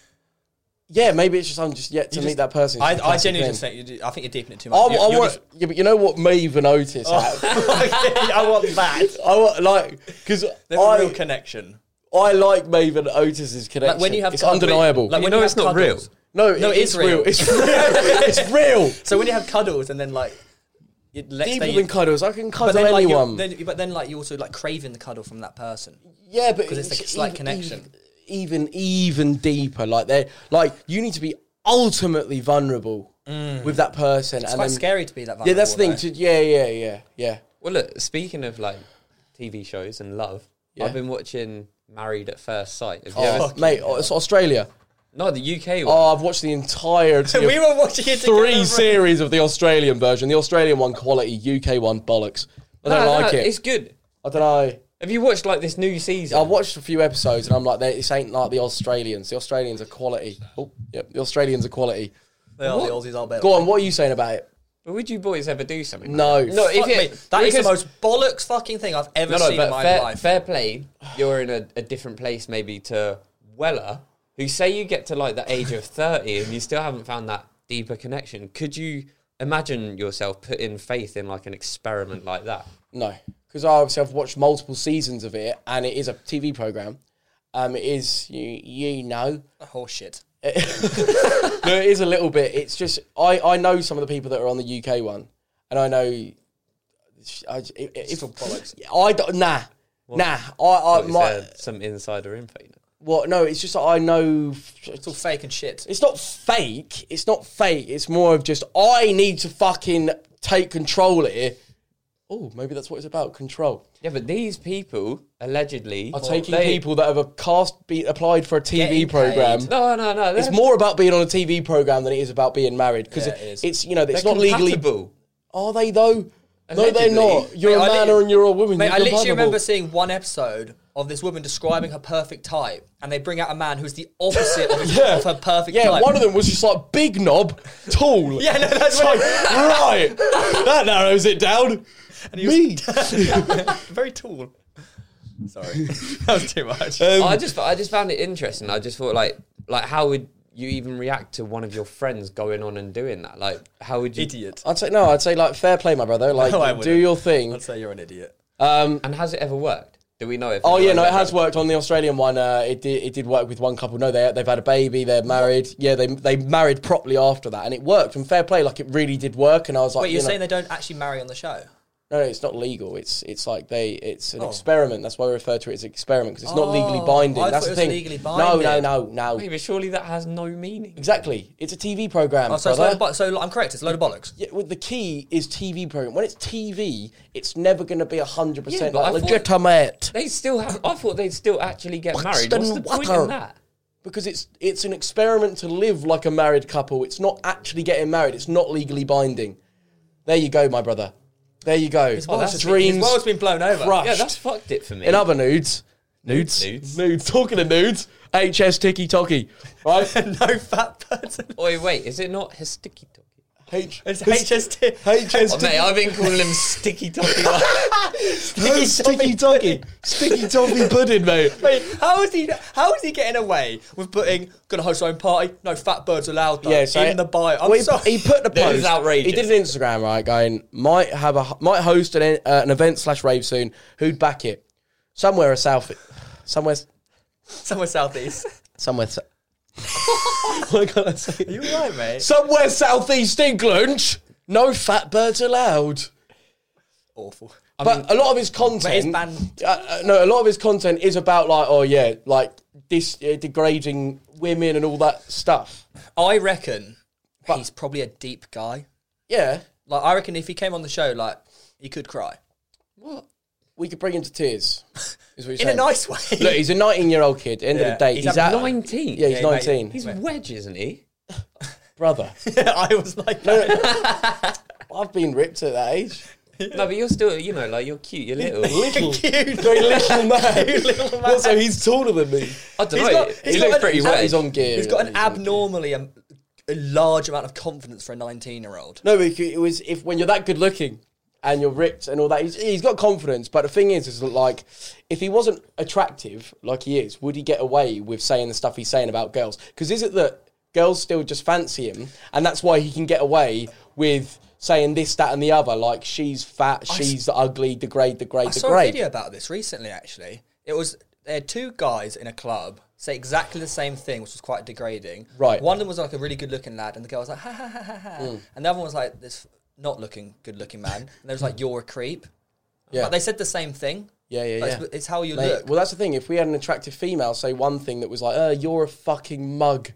Yeah, maybe it's just I'm just yet to You meet just- that person. I, It's a I classic genuinely thing. just think you do, I think you're deeping it too I, much. I You're- you're want, just- yeah, but you know what Maeve and Otis have? I want that. I want, like, because There's a real I, connection. I like Maeve and Otis's connection. Like when you have it's cuddles- undeniable. Like You when know you it's have not cuddles. real. no, No, it it is is real. real. It's real. It's real. So when you have cuddles and then like, it, let's Deeper say than you, cuddles. I can but cuddle then like you're- anyone. then, but then like you also like craving the cuddle from that person. Yeah, but 'Cause it's like a slight connection. Even, even deeper. Like they, like you need to be ultimately vulnerable with that person. It's and quite then, scary to be that. Yeah, that's the thing. vulnerable, To, yeah, yeah, yeah, yeah. Well, look, speaking of like T V shows and love, Yeah. I've been watching Married at First Sight. Have you Oh, ever? mate, oh, it's Australia. No, the U K one. Oh, I've watched the entire though. We were watching it together, three bro. series of the Australian version. The Australian one quality, U K one bollocks. I don't No, like no, it. It's good. I don't know. Have you watched like this new season? I've watched a few episodes and I'm like, they- this ain't like the Australians. The Australians are quality. Oh, yep, the Australians are quality. They are, What? the Aussies are better. Go on, what are you saying about it? But would you boys ever do something? No. Like that? no. If Fuck it, me. That is the because- most bollocks fucking thing I've ever No, no, seen in but my fair, life. fair play. You're in a, a different place, maybe to Weller, who say you get to like the age of thirty and you still haven't found that deeper connection. Could you imagine yourself putting faith in like an experiment like that? No, because obviously I've watched multiple seasons of it, and it is a T V program. Um, it is you, you know, Horse shit. no, it is a little bit. It's just I, I know some of the people that are on the U K one, and I know. I, if, if bollocks. I don't, nah, nah. I, I What, is my there some insider info? You know? what? No, it's just that I know. It's all fake and shit. It's not fake. It's not fake. It's more of just I need to fucking take control here. Oh, maybe that's what it's about. Control. Yeah, but these people allegedly Are taking they- people that have a cast be applied for a T V Getting program. paid. No, no, no. It's they're- more about being on a T V program than it is about being married because Yeah, it is. it's you know it's they're not legally. compatible. Are they though? No, they're Allegedly. not. You're Mate, a I man lit- or you're a woman. Mate, You're I literally compatible. remember seeing one episode of this woman describing her perfect type, and they bring out a man who's the opposite of, his, Yeah. of her perfect Yeah, type. one of them was just like big knob, tall. Yeah, no, that's So, what right. That narrows it down. And he Me. was very tall. Sorry, that was too much. Um, I just, I just found it interesting. I just thought, like, like how would you even react to one of your friends going on and doing that? Like, how would you? Idiot. I'd say no. I'd say like fair play, my brother. Like No, I do wouldn't. your thing. I'd say you're an idiot. Um, And has it ever worked? Do we know if? oh yeah, no, it ever- has worked on the Australian one. Uh, it did. It did work with one couple. No, they they've had a baby. They're married. Yeah, they they married properly after that, and it worked. And fair play, like it really did work. And I was like, Wait, you're you know, saying they don't actually marry on the show? no, no, it's not legal. It's it's like they. It's an Oh. experiment. That's why we refer to it as an experiment because it's not legally Oh, binding. I That's thought the it was thing. legally No, no, binding. no, no. Wait, but surely that has no meaning. Exactly. It's a T V program. Oh, so, it's a brother. load of bo- so I'm correct. It's a load of bollocks. Yeah, well, the key is T V program. When it's T V, it's never going to be hundred Yeah, percent but I like thought- legitimate They still have. I thought they'd still actually get married. What's the point water. in that? because it's it's an experiment to live like a married couple. It's not actually getting married. It's not legally binding. There you go, my brother. There you go. His world's, That's been, dreams his world's been blown over. crushed. Yeah, that's fucked it for me. In other nudes, nudes, Nudes. nudes. Talking of nudes, H S Ticky Tocky, right? No fat person. Wait, wait, is it not his sticky tocky? H It's H S T. H S Oh, mate, I've been calling him sticky tocky. No, Sticky Tocky, Sticky Toffee pudding, mate. Wait, how is he? How is he getting away with putting "gonna host our own party"? No fat birds allowed. Though, Yeah, so in the bio. I'm well, he, sorry. he put the This is post. outrageous. He did an Instagram, right, going might have a might host an uh, an event slash rave soon. Who'd back it? Somewhere a south, somewhere, Somewhere southeast. somewhere. s- what can I say? You right, mate? Somewhere southeast England. No fat birds allowed. Awful. But a lot of his content, But his band- uh, uh, no, a lot of his content is about like, oh yeah, like this uh, degrading women and all that stuff. I reckon But- he's probably a deep guy. Yeah. Like I reckon if he came on the show, like he could cry. What? we could bring him to tears. Is what you're In saying. a nice way. Look, he's a nineteen-year-old kid. End Yeah. of the day, He's he's, at at nineteen? Yeah, he's Yeah, mate. nineteen. He's wedge, isn't he? Brother, I was like, that. I've been ripped at that age. No, but you're still, you know, like, you're cute, you're little. Little, cute, very little man. cute little man. Also, he's taller than me. I don't He's know, got- he he's looks got an- pretty he's He's, wedge. he's on gear. He's got an He's on gear. abnormally um, a large amount of confidence for a nineteen-year-old. No, but it was if when you're that good looking and you're ripped and all that, he's, he's got confidence. But the thing is, is that, like, if he wasn't attractive like he is, would he get away with saying the stuff he's saying about girls? Because is it that girls still just fancy him, and that's why he can get away with saying this, that, and the other? Like, she's fat, she's ugly, degrade, degrade, I saw a degrade. video about this recently, actually. It was, they had two guys in a club say exactly the same thing, which was quite degrading. Right. One of them was like a really good-looking lad, and the girl was like, ha, ha, ha, ha, ha. And the other one was like, this not-looking, good-looking man. And they was like, you're a creep. Yeah. But they said the same thing. Yeah, yeah, Like, yeah. It's, it's how you Mate, look. well, that's the thing. If we had an attractive female say one thing that was like, uh, you're a fucking mug,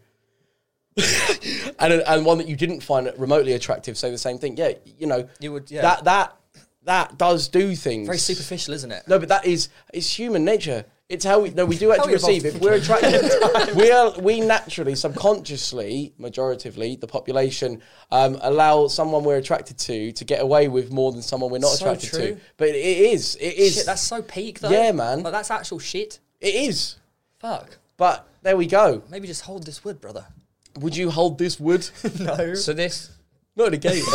and and one that you didn't find remotely attractive say the same thing, yeah, you know, You would- yeah. that that that does do things. Very superficial, isn't it? No, but that is it's human nature. It's how we no we do How actually we evolved receive. If we're attracted, we are we naturally, subconsciously, majoritively, the population um, allow someone we're attracted to to get away with more than someone we're not So attracted true. to. But it is, it is, Shit, that's so peak, though. Yeah, man. Like, that's actual shit. it is. Fuck. But there we go. Maybe just hold this wood, brother. Would you hold this wood? No. So this, Not in a game.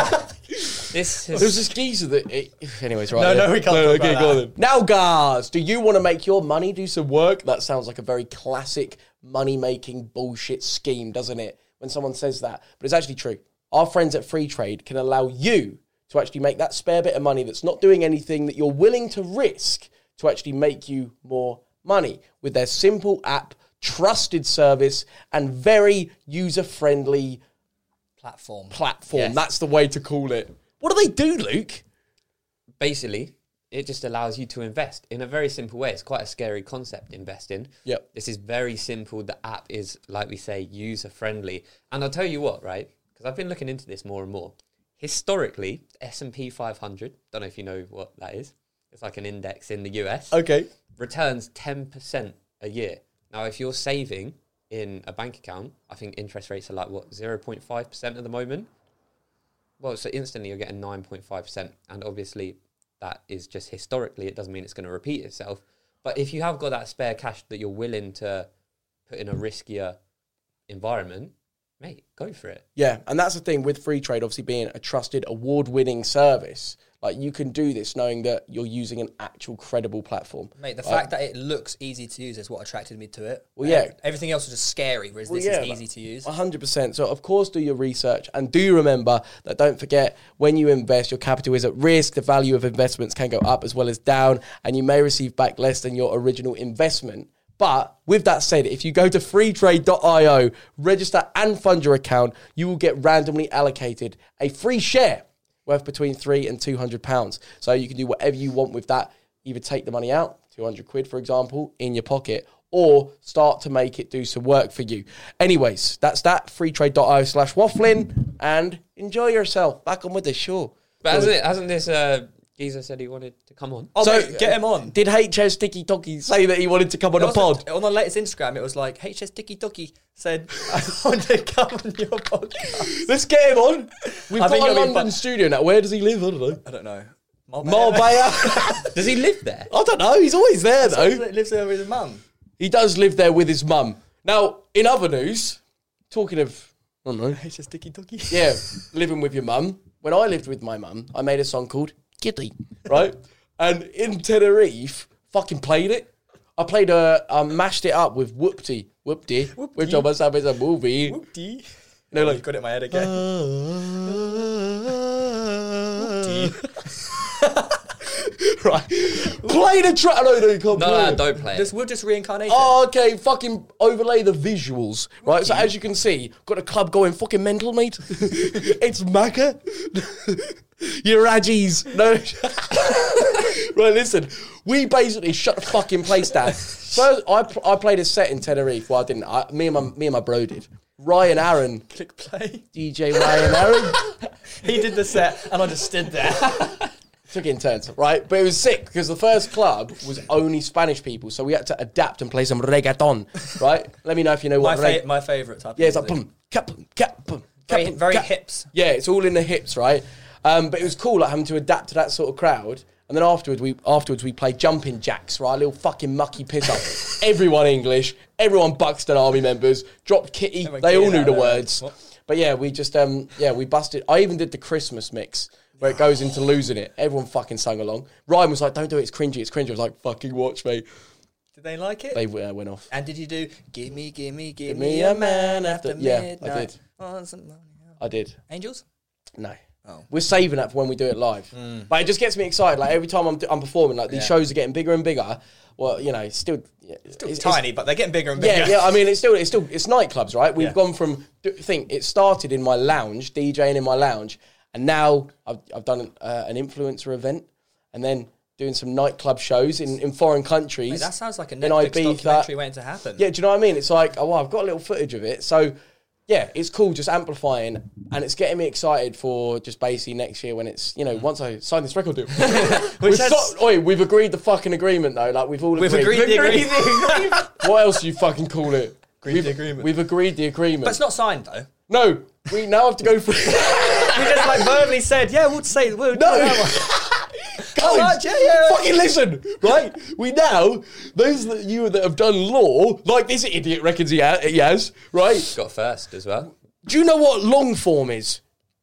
this There is... was this geezer that. It, anyways, right. No, yeah. no, we can't talk about go that. on then. Now, guys, do you want to make your money do some work? That sounds like a very classic money-making bullshit scheme, doesn't it? When someone says that, but it's actually true. Our friends at Free Trade can allow you to actually make that spare bit of money that's not doing anything that you're willing to risk to actually make you more money with their simple app, trusted service, and very user-friendly Platform. platform. Yes. That's the way to call it. What do they do, Luke? Basically, it just allows you to invest in a very simple way. It's quite a scary concept, investing. Yep. This is very simple. The app is, like we say, user-friendly. And I'll tell you what, right? Because I've been looking into this more and more. Historically, S and P five hundred, don't know if you know what that is. It's like an index in the U S. Okay. Returns ten percent a year. Now, if you're saving in a bank account, I think interest rates are like, what, zero point five percent at the moment? Well, so instantly you're getting nine point five percent. And obviously that is just historically, it doesn't mean it's going to repeat itself. But if you have got that spare cash that you're willing to put in a riskier environment, mate, go for it. Yeah, and that's the thing with Free Trade, obviously being a trusted, award-winning service. Like, you can do this knowing that you're using an actual credible platform. Mate, the Like, fact that it looks easy to use is what attracted me to it. Well, yeah. Everything else was just scary, whereas Well, this yeah, is easy to use. one hundred percent. So, of course, do your research. And do remember that don't forget, when you invest, your capital is at risk. The value of investments can go up as well as down. And you may receive back less than your original investment. But with that said, if you go to free trade dot io, register and fund your account, you will get randomly allocated a free share worth between three and two hundred pounds. So you can do whatever you want with that. Either take the money out, two hundred quid, for example, in your pocket, or start to make it do some work for you. Anyways, that's that. free trade dot io slash waffling, and enjoy yourself. Back on with the show. But hasn't, it, hasn't this uh, geezer said he wanted to come on? Oh, So, mate, get him on. Did H S Sticky Tocky say that he wanted to come on a pod? On the latest Instagram, it was like, H S Tiki Toki said, I want to come on your podcast. Let's get him on. We've I think got a it'll be London fun. studio now. Where does he live? I don't know. I don't know. Marbella. Does he live there? I don't know. He's always there, though. He lives there with his mum. He does live there with his mum. Now, in other news, talking of, I don't know, H S Tiki Toki. yeah, living with your mum. When I lived with my mum, I made a song called Kitty, right? And in Tenerife, fucking played it. I played a, I mashed it up with Whoopty, Whoopty, which I must have is a movie. Whoopty. No, Oh, like, you've got it in my head again. right. Play the track. No, no, you can't No, play no, it. don't play it. This, we'll just reincarnate Oh, okay, fucking overlay the visuals, right? So as you can see, got a club going fucking mental, mate. It's Macca. Your Aggies. No. Right, listen. We basically shut the fucking place down. First, I, pl- I played a set in Tenerife. Well, I didn't. I, me, and my, me and my bro did. Ryan Aaron. it. Click play. D J Ryan Aaron. He did the set, and I just stood there. took it in turns, right? But it was sick because the first club was only Spanish people, so we had to adapt and play some reggaeton, right? Let me know if you know My what reg- fa- my favourite type. Yeah, of it's like music. boom, cap, boom, cap, boom, Very- cap, boom, very cap. hips. Yeah, it's all in the hips, right? Um, but it was cool, like having to adapt to that sort of crowd. And then afterwards, we afterwards we played jumping jacks, right? A little fucking mucky piss up. Everyone English, everyone Buxton Army members, dropped kitty. Everyone They all kitted knew out the there. words. What? But yeah, we just um yeah we busted. I even did the Christmas mix where it goes into losing it. Everyone fucking sung along. Ryan was like, "Don't do it. It's cringy. It's cringy." I was like, "Fucking watch me." Did they like it? They uh, went off. And did you do "Give me, give me, give, me me a a man man after after-" Yeah, I midnight"? did. Oh, some money. I did. Angels? No. Oh. We're saving that for when we do it live. But it just gets me excited. Like every time I'm, I'm performing, like these Yeah. shows are getting bigger and bigger. Well, you know, it's still, yeah, Still it's, tiny, but they're getting bigger and bigger. Yeah, yeah. I mean, it's still, it's still, it's nightclubs, right? We've Yeah. gone from, d- think it started in my lounge, DJing in my lounge, and now I've, I've done uh, an influencer event, and then doing some nightclub shows in, in foreign countries. Mate, that sounds like a in Netflix Ibiza. documentary waiting to happen. Yeah, do you know what I mean? It's like, oh, well, I've got a little footage of it. So, yeah, it's cool just amplifying, and it's getting me excited for just basically next year when it's, you know, once I sign this record deal. we've, has- got, oi, we've agreed the fucking agreement, though. Like, we've all We've agreed. agreed the agreement. What else you fucking call it? Agreed we've, the agreement. We've agreed the agreement. But it's not signed, though. No, we now have to go for... We just like verbally said, yeah, we'll say, we'll do No. that one. Guys, right, yeah, yeah. fucking listen, right? We now, those that you that have done law, like this idiot reckons he, ha- he has, right? Got first as well. Do you know what long form is?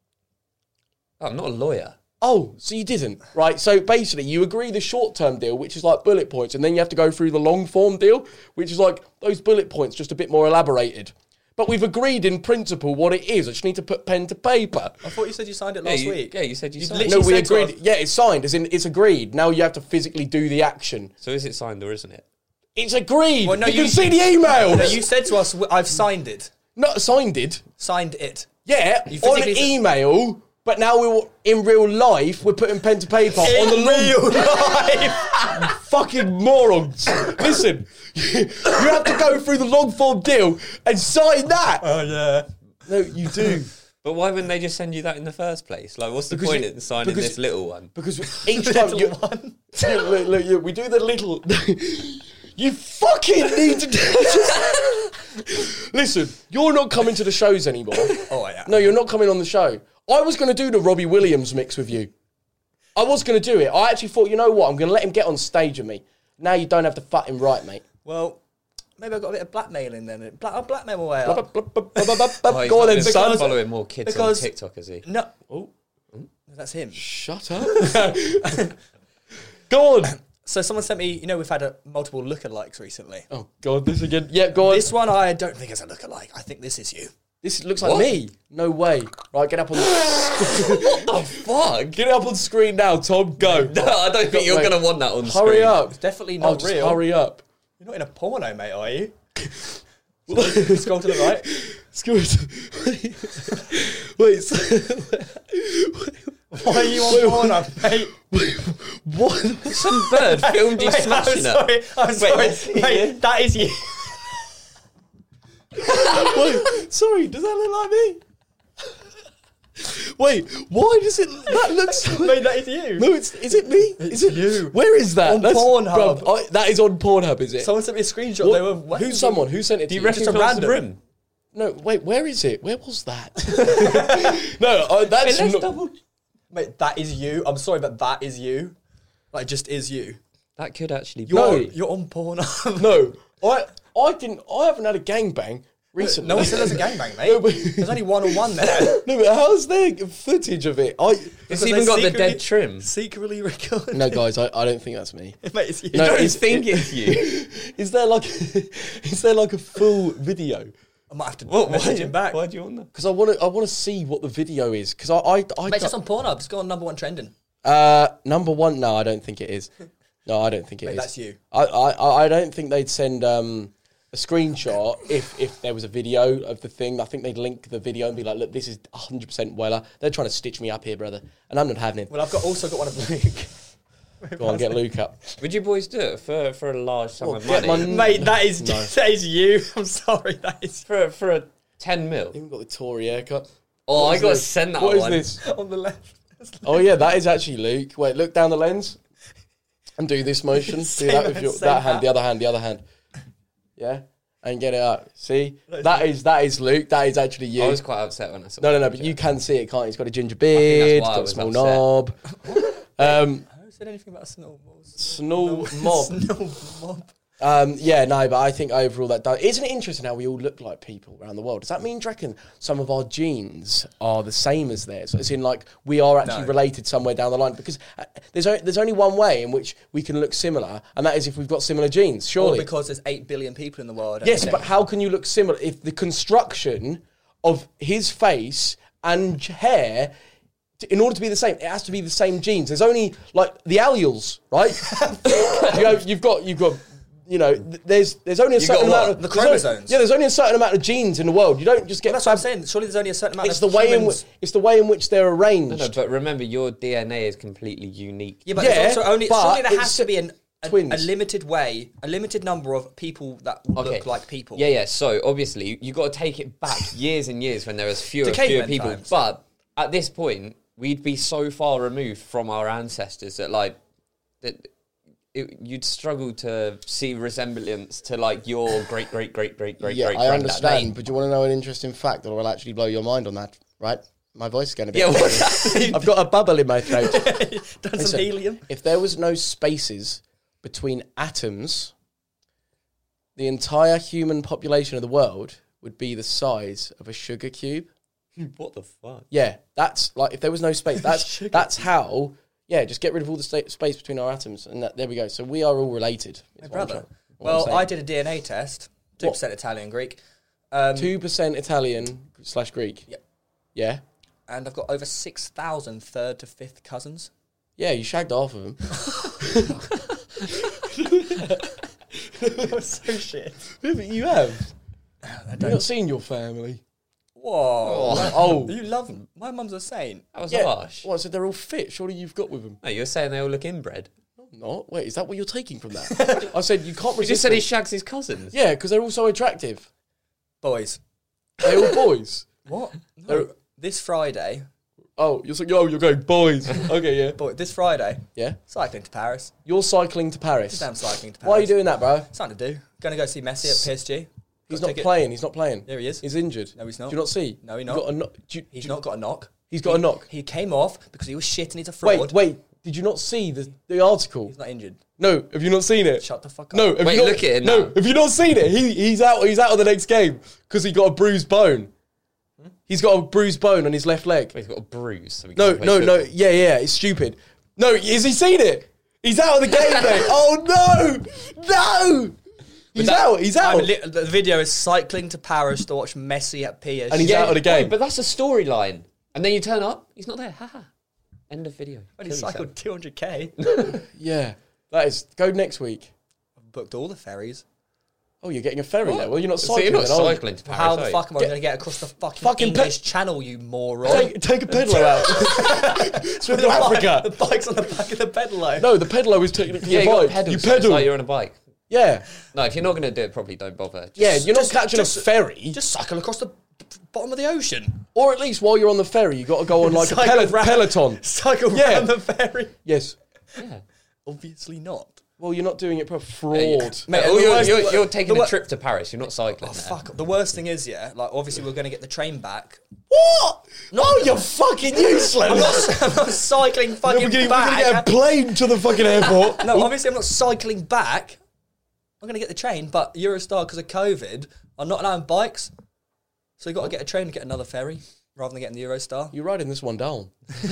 Oh, I'm not a lawyer. Oh, so you didn't, right? So basically, you agree the short-term deal, which is like bullet points, and then you have to go through the long-form deal, which is like those bullet points, just a bit more elaborated. But we've agreed in principle what it is. I just need to put pen to paper. I thought you said you signed it Yeah, last you, week. yeah, you said you You signed. literally No, we said to agreed. us- Yeah, it's signed. As in, it's agreed. Now you have to physically do the action. So is it signed or isn't it? It's agreed. Well, no, you, you- can see the emails. No, you said to us, I've signed it. Not signed it. Signed it. Yeah, You on physically said- email. But now we're in real life. We're putting pen to paper on the real life. Fucking morons! Listen, you have to go through the long form deal and sign that. Oh, yeah. No, you do. But why wouldn't they just send you that in the first place? Like, what's the Because point you- in signing because- this little one? Because each time you, one. look, look, you- we do the little. You fucking need to. Listen, you're not coming to the shows anymore. Oh, yeah. No, you're not coming on the show. I was going to do the Robbie Williams mix with you. I was going to do it. I actually thought, you know what? I'm going to let him get on stage with me. Now you don't have to fat him right, mate. Well, maybe I've got a bit of blackmailing then. Bla- I'll blackmail my way Blah, up. blah, blah, blah, blah, blah, blah. Oh, he's Go on not then, gonna son. start following more kids because- on TikTok, is he? No. Oh, That's him. shut up. Go on. So someone sent me, you know, we've had a, multiple lookalikes recently. Oh, God, this again. Yeah, go on. This one I don't think is a lookalike. I think this is you. This looks like What? me. No way. Right, get up on the... What the fuck? Get it up on screen now, Tom. Go. No, I don't think you're Wait. going to want that on screen. Hurry up. It's definitely Oh, not just real. hurry up. You're not in a porno, mate, are you? Scroll to the right. Excuse Wait, so, Why are you on porno, mate? what? Some bird filmed you Wait, I'm smashing it. sorry. I'm sorry. let's see Mate, it. that is you. Wait, sorry, does that look like me? Wait, why does it... That looks like... Mate, that is you. No, it's... Is it me? It's is it you. Where is that? On Pornhub. Bruv, I, that is on Pornhub, is it? Someone sent me a screenshot. What- They were waiting. Who's someone? Who sent it Do to you you? reckon Just a it's the random. brim? No, wait, where is it? Where was that? no, uh, that's Let's not... double. Mate, that is you. I'm sorry, but that is you. Like, just is you. That could actually be. No. You're, you're on Pornhub. No, I I didn't... I haven't had a gangbang recently. No one said there's a gangbang, mate. No, but- There's only one on one there. No, but how's there footage of it? I... It's Because even they got the secretly- dead trim. Secretly recorded. No, guys, I, I don't think that's me. Mate, it's you. No, I don't it's- think it- it's you. Is there like is there like a full video? I might have to What? message Why, him back. why do you want that? Because I want to I want to see what the video is. Because I I, I Mate, it's just on Pornhub. It's gone number one trending. uh number one. No, I don't think it is. No, I don't think it is. Mate, that's you. I, I I don't think they'd send um a screenshot if if there was a video of the thing. I think they'd link the video and be like, look, this is one hundred percent Weller. They're trying to stitch me up here, brother, and I'm not having it. Well, I've got also got one of Luke. Go on, get Luke up. Would you boys do it for, for a large sum Well, of get money? my- Mate, that is No. that is you. I'm sorry, that is For, for a ten mil? Even got the Tory haircut. Oh, What I is got to this? send that What is one. this? on the left. Oh yeah, that is actually Luke. Wait, look down the lens and do this motion. Do Same- that with your same that hand, hat. the other hand, the other hand. Yeah, and get it up. See, that is that is Luke. That is actually you. I was quite upset when I saw. No, no, the no. But picture. you can see it, can't you? He's got a ginger think that's beard. why I Got a was small upset. knob. Um, I haven't said anything about snowballs. Snore mob. Snow mob. Um, yeah, no, but I think overall that does. Isn't it interesting how we all look like people around the world? Does that mean, do you reckon, some of our genes are the same as theirs? As in, like, we are actually No. related somewhere down the line? Because uh, there's, o- there's only one way in which we can look similar, and that is if we've got similar genes, Or surely. because there's eight billion people in the world. and Yes, they- but how can you look similar if the construction of his face and hair, t- in order to be the same, it has to be the same genes. There's only like the alleles, right? you know, you've got you've got you know, th- there's there's only a You've got certain what? amount of The there's only- chromosomes? yeah, there's only a certain amount of genes in the world. You don't just get. Well, that's what I'm fab- saying. Surely there's only a certain amount It's of the way in humans. which it's the way in which they're arranged. No, but remember, your D N A is completely unique. Yeah, but Yeah, it's also only, but surely there it's has to be an, a, twins. a limited way, a limited number of people that look like people. Yeah, yeah. So obviously, you got to take it back years and years when there was fewer, To fewer caveman people. times. But at this point, we'd be so far removed from our ancestors that like that it, you'd struggle to see resemblance to like your great, great, great, great, great, yeah, great. I granddad. understand, but do you want to know an interesting fact that will actually blow your mind on that? Right, my voice is going to be. Yeah, what's that? I've got a bubble in my throat. Done some Listen, helium. If there was no spaces between atoms, the entire human population of the world would be the size of a sugar cube. What the fuck? Yeah, that's like if there was no space. That's that's how. Yeah, just get rid of all the sta- space between our atoms, and that, there we go. So we are all related. My brother. Well, I did a D N A test. Two percent Italian, Greek. Um, two percent Italian slash Greek. Yep. Yeah. and I've got over six thousand third to fifth cousins. Yeah, you shagged half of them. So shit. Yeah, but you have. You've not seen your family. Whoa. Oh. You love them. My mum's a saint. That was Yeah. harsh. What, so they're all fit? Surely you've got with them. No, you're saying they all look inbred. Not. Wait, is that what you're taking from that? I said you can't You resist just said them. he shags his cousins. Yeah, because they're all so attractive. Boys. They're all boys. What? They're- No. This Friday. Oh, you're so, oh, you're going boys. Okay, yeah. Boy, this Friday. Yeah. Cycling to Paris. You're cycling to Paris. Just am cycling to Paris. Why are you doing that, bro? Something to do. Gonna go see Messi at P S G. He's Got a not ticket. playing. He's not playing. There he is. He's injured. No, he's not. Do you not see? No, he's He's not. got a knock. Do you- He's do you- not got a knock. He's got a knock. He came off because he was shit and he's a fraud. Wait, wait. Did you not see the, the article? He's not injured. No. Have you not seen it? Shut the fuck up. No. Have Wait, you not, look at it No. now. Have you not seen it? He he's out. He's out of the next game because he got a bruised bone. Hmm? He's got a bruised bone on his left leg. He's got a bruise. So he No, can't play no, no. football. Yeah, yeah. It's stupid. No. Has he seen it? He's out of the game, mate. Oh no, no. He's that- out. He's out. I'm li- the video is cycling to Paris to watch Messi at P S G. And he's out of the game. Wait, but that's a storyline. And then you turn up, he's not there. Haha. End of video. When he Kill yourself. cycled two hundred k. Yeah. That is. Go next week. Booked all the ferries. Oh, you're getting a ferry there. Well, you're not So cycling. you're not then, are you? cycling to Paris. How are the you? fuck am I Get- going to get across the fucking, Fucking English pe- channel, you moron? Take, take a pedalo out. Swim to Africa. The bike's on the back of the pedalo. No, the pedalo is technically Yeah, a you got bike. pedals. You so it's pedal. like you're on a bike. Yeah. No, if you're not going to do it properly, don't bother. Just- Yeah, you're not just- catching just- a ferry. Just cycle across the bottom of the ocean. Or at least while you're on the ferry, you got to go on like a Cycle pel- round- peloton. Cycle Yeah. around the ferry. Yes. Yeah. Obviously not. Well, you're not doing it for fraud. Mate, Mate, and the you're, worst- you're, you're taking the a wor- trip to Paris. You're not cycling Oh, there. fuck. The worst thing is, yeah, like, obviously we're going to get the train back. What? No, you're fucking useless. I'm not, I'm not cycling No, fucking we're gonna, we're back. gonna get a plane to the fucking airport. No, obviously I'm not cycling back. I'm going to get the train, but Eurostar, because of COVID, are not allowing bikes. So you've got to get a train to get another ferry, rather than getting the Eurostar. You're writing this one down.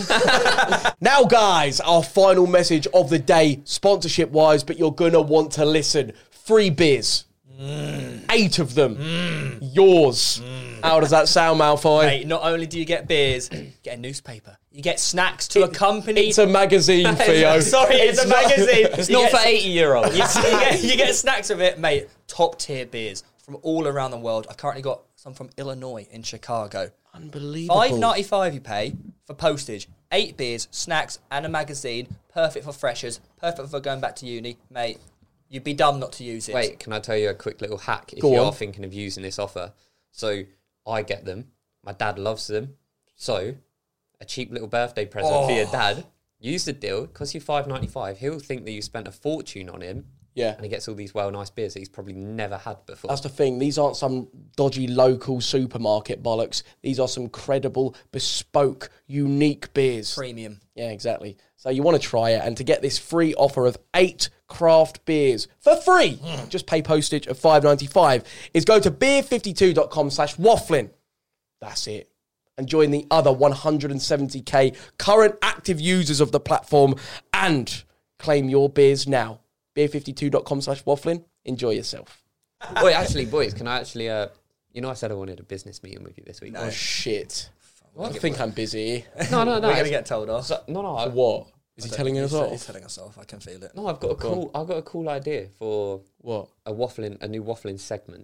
Now, guys, our final message of the day, sponsorship-wise, but you're going to want to listen. Free beers. Mm. Eight of them. Mm. Yours. Mm. How does that sound, Malfoy? Mate, not only do you get beers, you get a newspaper. You get snacks to accompany... It's a magazine, Theo. Sorry, it's, a not- magazine. It's You not get- for eighty-year-olds. You, you, get, you get snacks of it, mate. Top tier beers from all around the world. I currently got some from Illinois in Chicago. Unbelievable. Five ninety five you pay for postage. Eight beers, snacks, and a magazine. Perfect for freshers. Perfect for going back to uni, mate. You'd be dumb not to use it. Wait, can I tell you a quick little hack if Go you on. are thinking of using this offer? So I get them. My dad loves them. So a cheap little birthday present Oh. for your dad. Use the deal, costs you five ninety-five. He'll think that you spent a fortune on him. Yeah. And he gets all these well nice beers that he's probably never had before. That's the thing. These aren't some dodgy local supermarket bollocks. These are some credible, bespoke, unique beers. Premium. Yeah, exactly. So you want to try it, and to get this free offer of eight craft beers for free, just pay postage of five ninety-five. Is go to beer fifty-two dot com slash waffling. That's it. And join the other one hundred seventy k current active users of the platform and claim your beers now. beer fifty-two dot com slash waffling. Enjoy yourself. Wait, actually, boys, can I actually, uh, you know, I said I wanted a business meeting with you this week. Oh, shit. I think I'm busy. No, no, no. We're going to get told off. So, no, no. I, What? Is he telling us he's, off? He's telling us off. I can feel it. no, I've got a cool, I've got a cool idea for What? a waffling, a new waffling segment.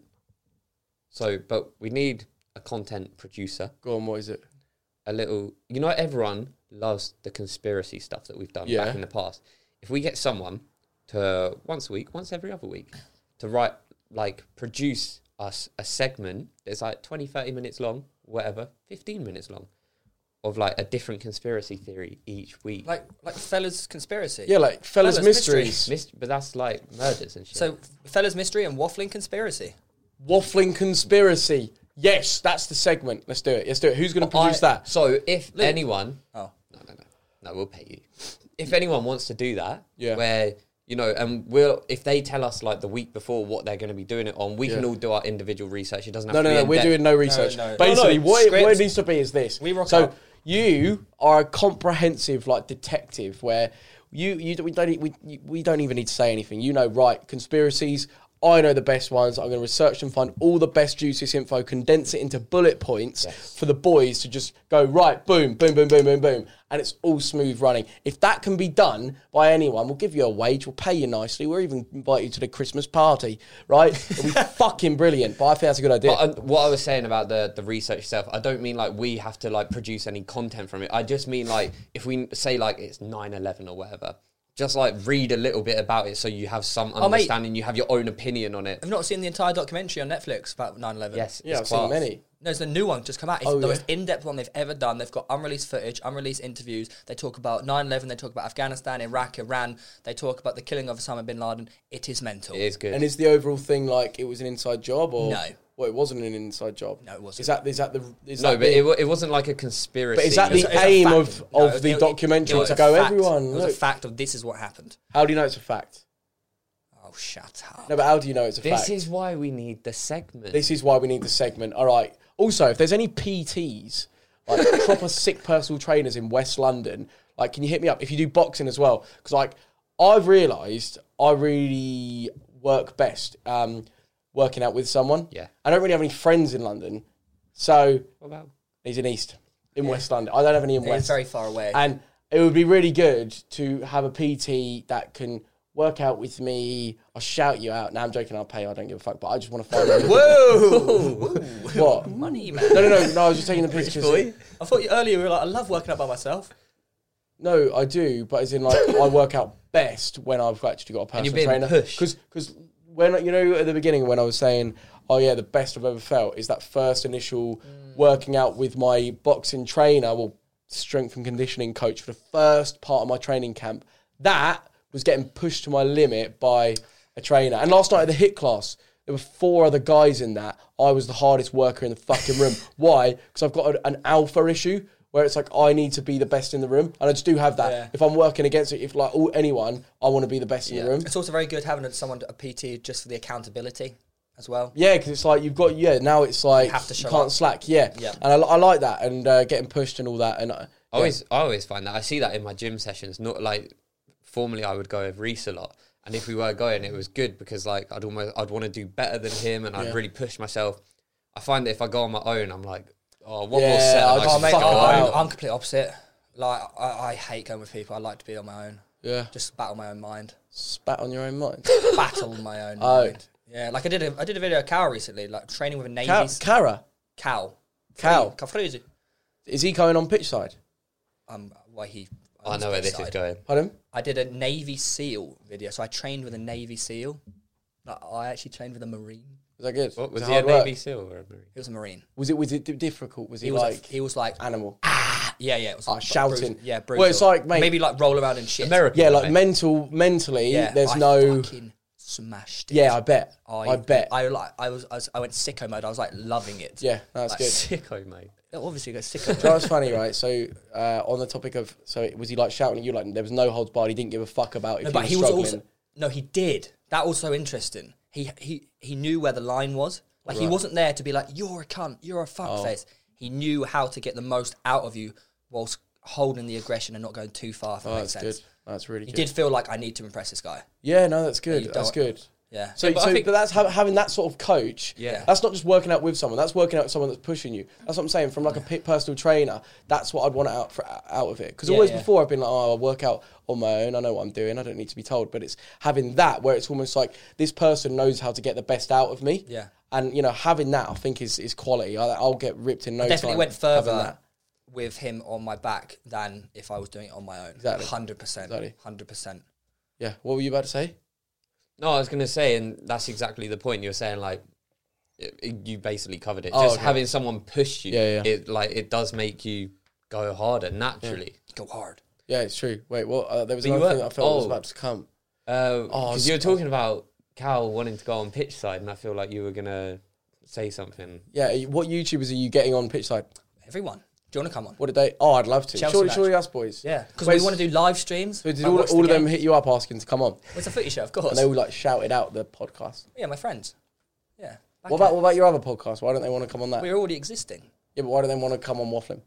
So, but we need a content producer. Go on, what is it? A little, you know, everyone loves the conspiracy stuff that we've done Yeah. back in the past. If we get someone to once a week, once every other week, to write, like, produce us a segment that's like twenty, thirty minutes long, whatever, fifteen minutes long, of like a different conspiracy theory each week. Like like Fellas Conspiracy. Yeah, like Fellas, Fellas Mysteries. Mist- but that's like murders and shit. So Fellas Mystery and Waffling Conspiracy. Waffling Conspiracy. Yes, that's the segment. Let's do it. Let's do it. Who's going to produce I- that? So if anyone, Oh. no, no, no, no, we'll pay you. If anyone wants to do that, Yeah. where you know, and we'll if they tell us like the week before what they're going to be doing it on, we can Yeah. all do our individual research. It doesn't have No, to no, be no. in We're depth. doing no research. no. Basically, No, no. what, it, what it Scripts. needs to be is this. We rock so up. you are a comprehensive like detective where you you we don't e- we we don't even need to say anything. You know, right? Conspiracies. I know the best ones. I'm going to research and find all the best juiciest info, condense it into bullet points Yes. for the boys to just go, right, boom, boom, boom, boom, boom, boom. And it's all smooth running. If that can be done by anyone, we'll give you a wage, we'll pay you nicely, we'll even invite you to the Christmas party, right? It'll be fucking brilliant. But I think that's a good idea. But uh, what I was saying about the, the research itself, I don't mean like we have to like produce any content from it. I just mean like if we say like it's nine eleven or whatever, just like read a little bit about it so you have some Oh, mate. understanding, you have your own opinion on it. I've not seen the entire documentary on Netflix about nine eleven. Yes, yeah, I've it's seen class. many. No, it's the new one just come out. It's Oh, the yeah. most in-depth one they've ever done. They've got unreleased footage, unreleased interviews. They talk about nine eleven, they talk about Afghanistan, Iraq, Iran. They talk about the killing of Osama bin Laden. It is mental. It is good. And is the overall thing like it was an inside job or No. Well, it wasn't an inside job. No, it wasn't. Is that is that the is no, that but the, it, wa- it wasn't like a conspiracy. but is that the It's a- it's a aim fact. of, No, of the it- it- documentary it was to a go, fact. everyone? It was Look. a fact of this is what happened. How do you know it's a fact? Oh, shut up. No, but how do you know it's a This fact? is why we need the segment. This is why we need the segment. All right. Also, if there's any P Ts, like proper sick personal trainers in West London, like, can you hit me up if you do boxing as well? Because like I've realised I really work best um, working out with someone. Yeah. I don't really have any friends in London, so What about? he's in East, in West London. I don't have any in It's West. very far away. And it would be really good to have a P T that can work out with me. I'll shout you out. Now I'm joking, I'll pay you, I don't give a fuck, but I just want to find out. Whoa! What? Money, man. No, no, no, no, I was just taking the piss. 'cause- Boy. I thought you earlier you were like, I love working out by myself. No, I do, but as in like, I work out best when I've actually got a personal you're being trainer. pushed. Because when, you know, at the beginning when I was saying, oh yeah, the best I've ever felt is that first initial working out with my boxing trainer, well, strength and conditioning coach for the first part of my training camp. That was getting pushed to my limit by a trainer. And last night at the HIIT class, there were four other guys in that. I was the hardest worker in the fucking room. Why? Because I've got a, an alpha issue where it's like I need to be the best in the room. And I just do have that. Yeah. If I'm working against it, if like all, anyone, I want to be the best in the room. It's also very good having someone, a P T, just for the accountability as well. Yeah, because it's like you've got, yeah, now it's like You have to you show can't up. slack. Yeah. Yeah. And I, I like that and uh, getting pushed and all that. And I, I always, I always find that I see that in my gym sessions. Not like formerly, I would go with Reese a lot, and if we were going, it was good because like I'd almost, I'd want to do better than him, and I'd Yeah. really push myself. I find that if I go on my own, I'm like, oh, one Yeah, more set, and I I just Oh, can mate, fuck go it I'm, home. out. I'm complete opposite. Like, I, I hate going with people. I like to be on my own. yeah, Just battle my own mind. spat on your own mind. Battle my own Oh. mind. Yeah, like I did a, I did a video of Cal recently, like training with a Navy... Ca- s- Cara, Cal. Cal. Cal Freezy. Is he going on pitch side? Um, why he... I know where this is going. Pardon? I did a Navy SEAL video, so I trained with a Navy SEAL. Like, I actually trained with a Marine. Was that good? What was it he a hard work? Navy SEAL or a Marine? He was a Marine. Was it was it di- difficult? Was he, He was like like, he was like, animal? ah, Yeah, yeah. It was Ah, like shouting. brutal. Yeah, Well, it's brutal. like, mate- maybe like roll around and shit. American. Yeah, like right? mental, mentally, Yeah, there's I no. fucking smashed it. Yeah, I bet. I, bet. I like. I was, I was. I went sicko mode. I was like loving it. yeah, that's Like, good. Sicko, mate. Obviously, go sicko Do you know mode. what's funny, right? So, uh, on the topic of, so was he like shouting at you? Like there was no holds barred. He didn't give a fuck about if No, you but were he was struggling. also. No, he did. That was so interesting. He he he knew where the line was. Like he Right. wasn't there to be like, you're a cunt, you're a fuckface. Oh. He knew how to get the most out of you whilst holding the aggression and not going too far. If that Oh, makes that's sense. good. That's really He good. did feel like I need to impress this guy. Yeah, no, that's good. you That's don't- good. Yeah. So, Yeah, but I so, think- but that's ha- having that sort of coach. Yeah. That's not just working out with someone. That's working out with someone that's pushing you. That's what I'm saying. From like a p- personal trainer, that's what I'd want out for, out of it. Because Yeah, always yeah. before I've been like, oh, I'll work out on my own. I know what I'm doing. I don't need to be told. But it's having that where it's almost like this person knows how to get the best out of me. Yeah. And you know, having that I think is is quality. I, I'll get ripped in no Definitely time. went having further that. with him on my back than if I was doing it on my own. Exactly. one hundred percent. Exactly. one hundred percent. Yeah. What were you about to say? No, I was going to say, and that's exactly the point. You were saying, like, it, it- you basically covered it. Oh, Just okay. having someone push you, Yeah, yeah. it like it does make you go harder naturally. Go hard. Yeah, it's true. Wait, what? Uh, there was But you another thing were- that I felt was oh. about to come. Because Oh, you were it's- talking about Cal wanting to go on pitch side, and I feel like you were going to say something. Yeah. What YouTubers are you getting on pitch side? Everyone. Do you want to come on? What did they? Oh, I'd love to. Chelsea Surely, match. surely us boys. Yeah. Because Wait, we want to do live streams. So did like, all, watch the all of them game. hit you up asking to come on? It's a footy show, of course. And they all like shouted out the podcast. Yeah, my friends. Yeah. Back What about it. what about your other podcast? Why don't they want to come on that? We're already existing. Yeah, but why don't they want to come on Waffling?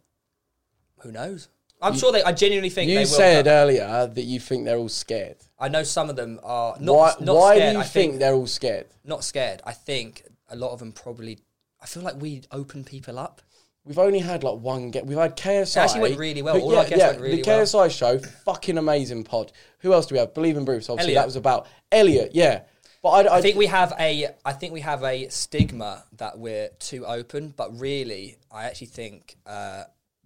Who knows? I'm sure they. I genuinely think they You will. said come. earlier that you think they're all scared. I know some of them are not. why not why scared. do you I think, they're all scared? not scared? I think a lot of them probably. I feel like we open people up. We've only had like one get. We've had K S I. It actually went really well. Who- All yeah, our guests yeah, went really the K S I show, fucking amazing pod. Who else do we have? Believe in Bruce. Obviously, Elliot. that was about Elliot. Yeah, but I, I, I think we have a. I think we have a stigma that we're too open, but really, I actually think uh,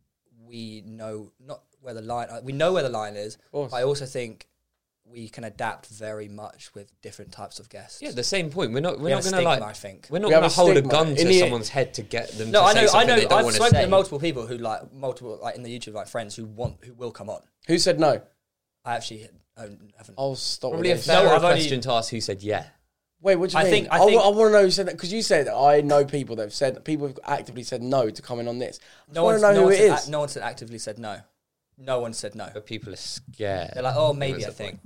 we know not where the line. uh, We know where the line is. course. But I also think we can adapt very much with different types of guests. Yeah, the same point. We're not. We're We not have a going to stigma, like. I think. We're not We have going a to hold a stigma. gun In to the- someone's head to get them. No, to I say know. I something know. They don't I've want to spoken say. to multiple people who like multiple like in the YouTube like friends who want who will come on. who said no? I actually um, haven't. I'll stop. Probably a with this. No, fairer I've only- question to ask who said yeah. Wait, what do you I mean? think- I I, think- want to know who said that because you said I know people that have said people have actively said no to coming on this. I No want one, to know no who one it said, is. ac- no one said actively said no. No one said no. But people are scared. They're like, oh, maybe I That's the think.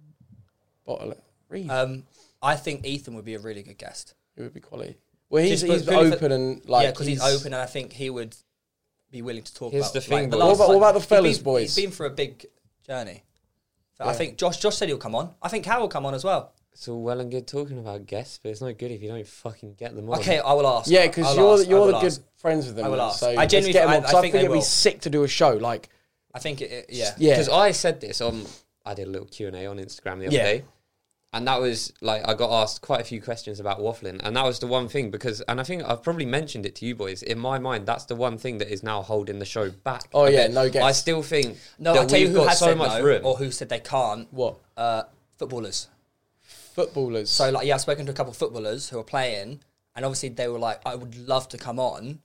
Bottle it. Read. Um, I think Ethan would be a really good guest. it would be quality. Well, he's, Just he's purely for- open and like yeah, because he's, open, and I think he would be willing to talk Here's about. the thing, like, boys. What last- about- what about the he's fellas, been- boys? He's been for a big journey. So I Yeah. think Josh. Josh said he'll come on. I think Cal will come on as well. It's all well and good talking about guests, but it's not good if you don't fucking get them on. Okay, I will ask. Yeah, because I'll you're ask, I you're will the good ask. friends with them. I will man, ask. So I let's genuinely- get 'em I- on, 'cause I I think think they it'd be will. sick to do a show. Like, I think it, it- yeah. yeah, Because I said this on, I did a little Q and A on Instagram the other Yeah. day, and that was like I got asked quite a few questions about waffling, and that was the one thing because, and I think I've probably mentioned it to you boys. In my mind, that's the one thing that is now holding the show back. Oh, a yeah, bit. no guests. I still think No, that I'll tell you we've who got has so said much no, room. or who said they can't. what Uh, footballers. footballers? So like, yeah, I've spoken to a couple of footballers who are playing, and obviously they were like, I would love to come on,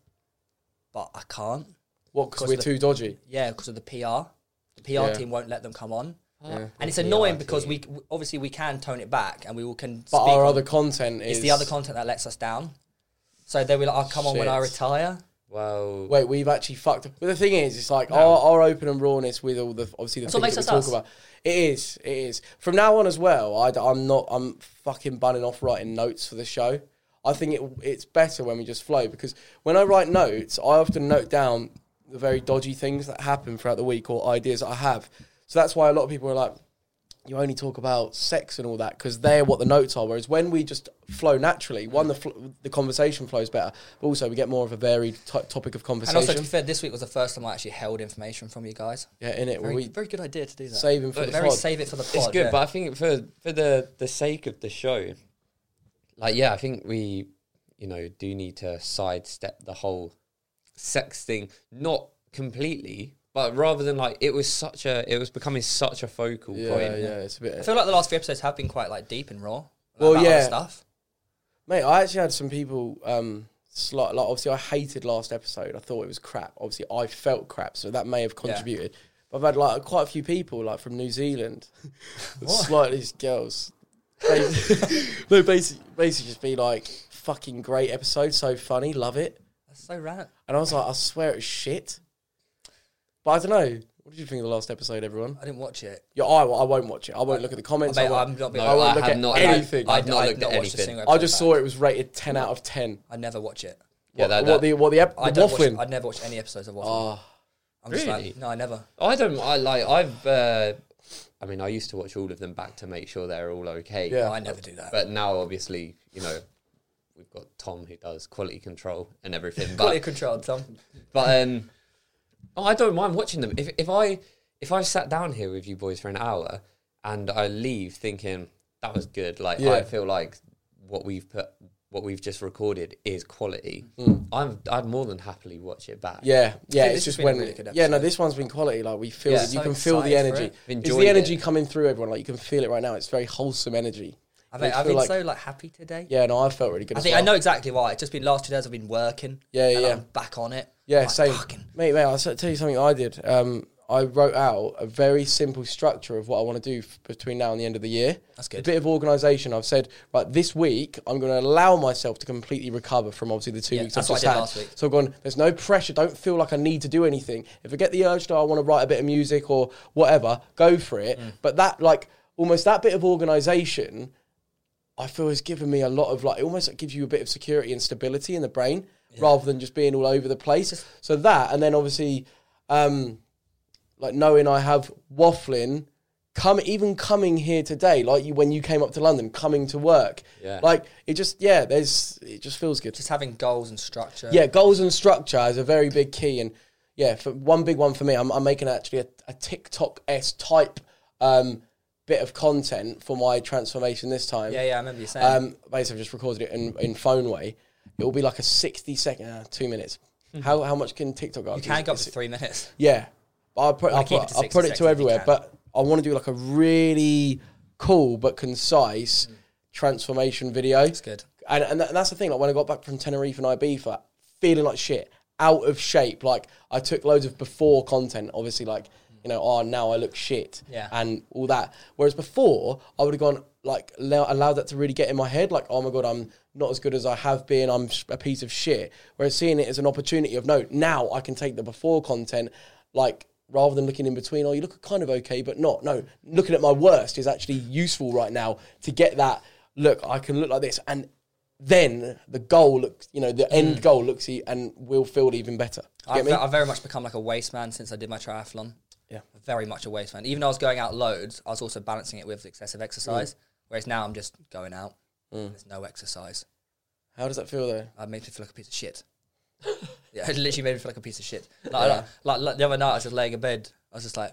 but I can't. what? Because because we're of the- too dodgy. Yeah, because of the P R. The P R Yeah. team won't let them come on. Yeah. And it's P R annoying because team. we obviously we can tone it back and we will can. But speak our on- other content is it's the other content that lets us down. So they were like, "I'll come on when I Shit. retire." Well, Wait, we've actually fucked up. But the thing is, it's like our, our open and rawness with all the obviously the That's what things makes that we us talk us. about. It is, it is. From now on as well, I, am not. I'm fucking bunning off writing notes for the show. I think it it's better when we just flow because when I write notes, I often note down the very dodgy things that happen throughout the week or ideas that I have. So that's why a lot of people are like, you only talk about sex and all that because they're what the notes are. Whereas when we just flow naturally, one, the fl- the conversation flows better, but also we get more of a varied t- topic of And conversation. also, to be fair, this week was the first time I actually held information from you guys. yeah, in it, Very, we very good idea to do that. saving for But the very pod. save it for the pod. it's good, yeah. but I think for for the the sake of the show, like yeah, I think we, you know, do need to sidestep the whole sex thing, not completely, but rather than like it was such a, it was becoming such a focal Yeah, point. yeah, it's a bit. I feel like the last few episodes have been quite like deep and raw. Like, Well, about yeah. other stuff. Mate, I actually had some people um, Slight, like obviously I hated last episode. I thought it was crap. Obviously I felt crap, so that may have contributed. Yeah. But I've had like quite a few people like from New Zealand, slightly girls. No, basically, basically just be like, fucking great episode, so funny, love it. That's so rad. And I was like, I swear it's shit. But I don't know. What did you think of the last episode, everyone? I didn't watch it. Yeah, I, I won't watch it. I won't look at the comments. I, I won't, I'm not being, I won't I look have at not- anything. I've not I've looked at watched a anything. single I just episode saw back. it was rated ten out of ten. I never watch it. Yeah, What, that, what that, the what the, ep- I the don't watch. waffling? I never watched any episodes of Waffling. Oh, I'm just Really? like, no, I never. I don't. I like. I've. Uh, I mean, I used to watch all of them back to make sure they're all okay. Yeah. No, I never do that. But now, obviously, you know, we've got Tom who does quality control and everything. Quality But control, Tom. but um, oh, I don't mind watching them. If if I if I sat down here with you boys for an hour and I leave thinking that was good, like Yeah. I feel like what we've put. What we've just recorded is quality. Mm. I'm. I'd more than happily watch it back. yeah, yeah. think It's this has just been a when. really good Yeah, no, episode. this one's been quality. Like we feel, Yeah. it. you So can feel the excited for energy. it. It's Enjoyed the energy it. coming through everyone. Like you can feel it right now. It's very wholesome energy. I've I been, I've feel been like- so like happy today. Yeah, no, I felt really good. I as think well. I know exactly why. It's just been last two days I've been working. Yeah, and yeah. I'm back on it. Yeah, Like, same. fucking- Mate, mate, I'll s- tell you something I did. Um, I wrote out a very simple structure of what I want to do f- between now and the end of the year. That's A good. bit of organisation. I've said, right, this week I'm going to allow myself to completely recover from obviously the two Yeah, weeks that's I've what just I did had. last week. So I've gone, there's no pressure. Don't feel like I need to do anything. If I get the urge to, I want to write a bit of music or whatever, go for it. Mm. But that, like, almost that bit of organisation, I feel has given me a lot of, like, it almost gives you a bit of security and stability in the brain rather than just being all over the place. So that, and then obviously, um, like knowing I have waffling, come even coming here today, like you when you came up to London, coming to work, Yeah. like it just yeah, there's it just feels good. Just having goals and structure. Yeah, goals and structure is a very big key, and yeah, for one big one for me, I'm, I'm making actually a, a TikTok-esque type um, bit of content for my transformation this time. Yeah, yeah, I remember you saying. Um, basically, I've just recorded it in, in phone way. It will be like a sixty second, uh, two minutes. how how much can TikTok go? you can go up to three minutes. Yeah, but I'll put, Wanna I'll keep put, it to I'll sixty put it seconds to if you everywhere. can. But I want to do like a really cool but concise transformation video. That's good. And and, that, and that's the thing. Like when I got back from Tenerife and Ibiza, feeling like shit, out of shape. Like I took loads of before content. Obviously, like you know, oh now I look shit. Yeah. And all that. Whereas before, I would have gone like allow, allowed that to really get in my head. Like oh my god, I'm not as good as I have been. I'm a piece of shit. Whereas seeing it as an opportunity of no, now I can take the before content, like. Rather than looking in between, oh, you look kind of okay, but not. No, looking at my worst is actually useful right now to get that, look, I can look like this. And then the goal looks, you know, the end goal looks e- and will feel even better. You I've, get me? I've very much become like a waste man since I did my triathlon. Yeah. Very much a waste man. Even though I was going out loads, I was also balancing it with excessive exercise. Whereas now I'm just going out. There's no exercise. How does that feel though? It makes me feel like a piece of shit. Yeah, it literally made me feel like a piece of shit. Like, like, like, like the other night, I was just laying in bed. I was just like,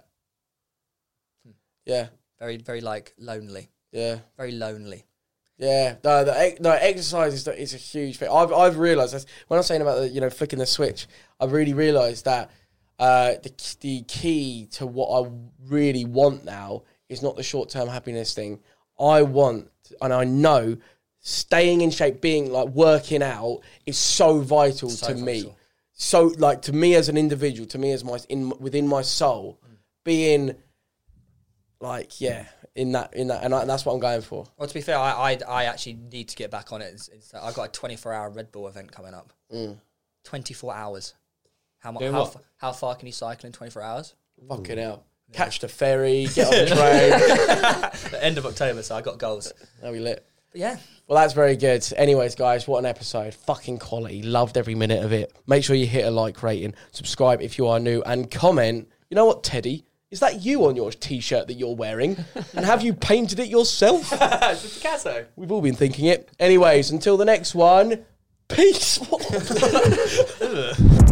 Yeah, very, very like lonely. yeah. Very lonely. Yeah, no, the ex- no exercise is, is a huge thing. I've I've realised that's, when I was saying about the you know flicking the switch, I've really realised that uh, the the key to what I really want now is not the short term happiness thing. I want, and I know, staying in shape, being like working out is so vital So to me. vital. So like to me as an individual, to me as my in within my soul, being like yeah in that in that, and, I, and that's what I'm going for. Well, to be fair, I I, I actually need to get back on it. It's, it's, I've got a twenty-four hour Red Bull event coming up. Mm. twenty-four hours. How much? Doing How, what? fa- how far can you cycle in twenty-four hours? Fucking hell. Catch the ferry, get on the train. The end of October, so I got goals. Now we lit. But yeah, Well, that's very good. Anyways, guys, what an episode. Fucking quality. Loved every minute of it. Make sure you hit a like rating, subscribe if you are new, and comment. You know what, Teddy? Is that you on your T-shirt that you're wearing? And have you painted it yourself? it's Picasso. We've all been thinking it. Anyways, until the next one, peace.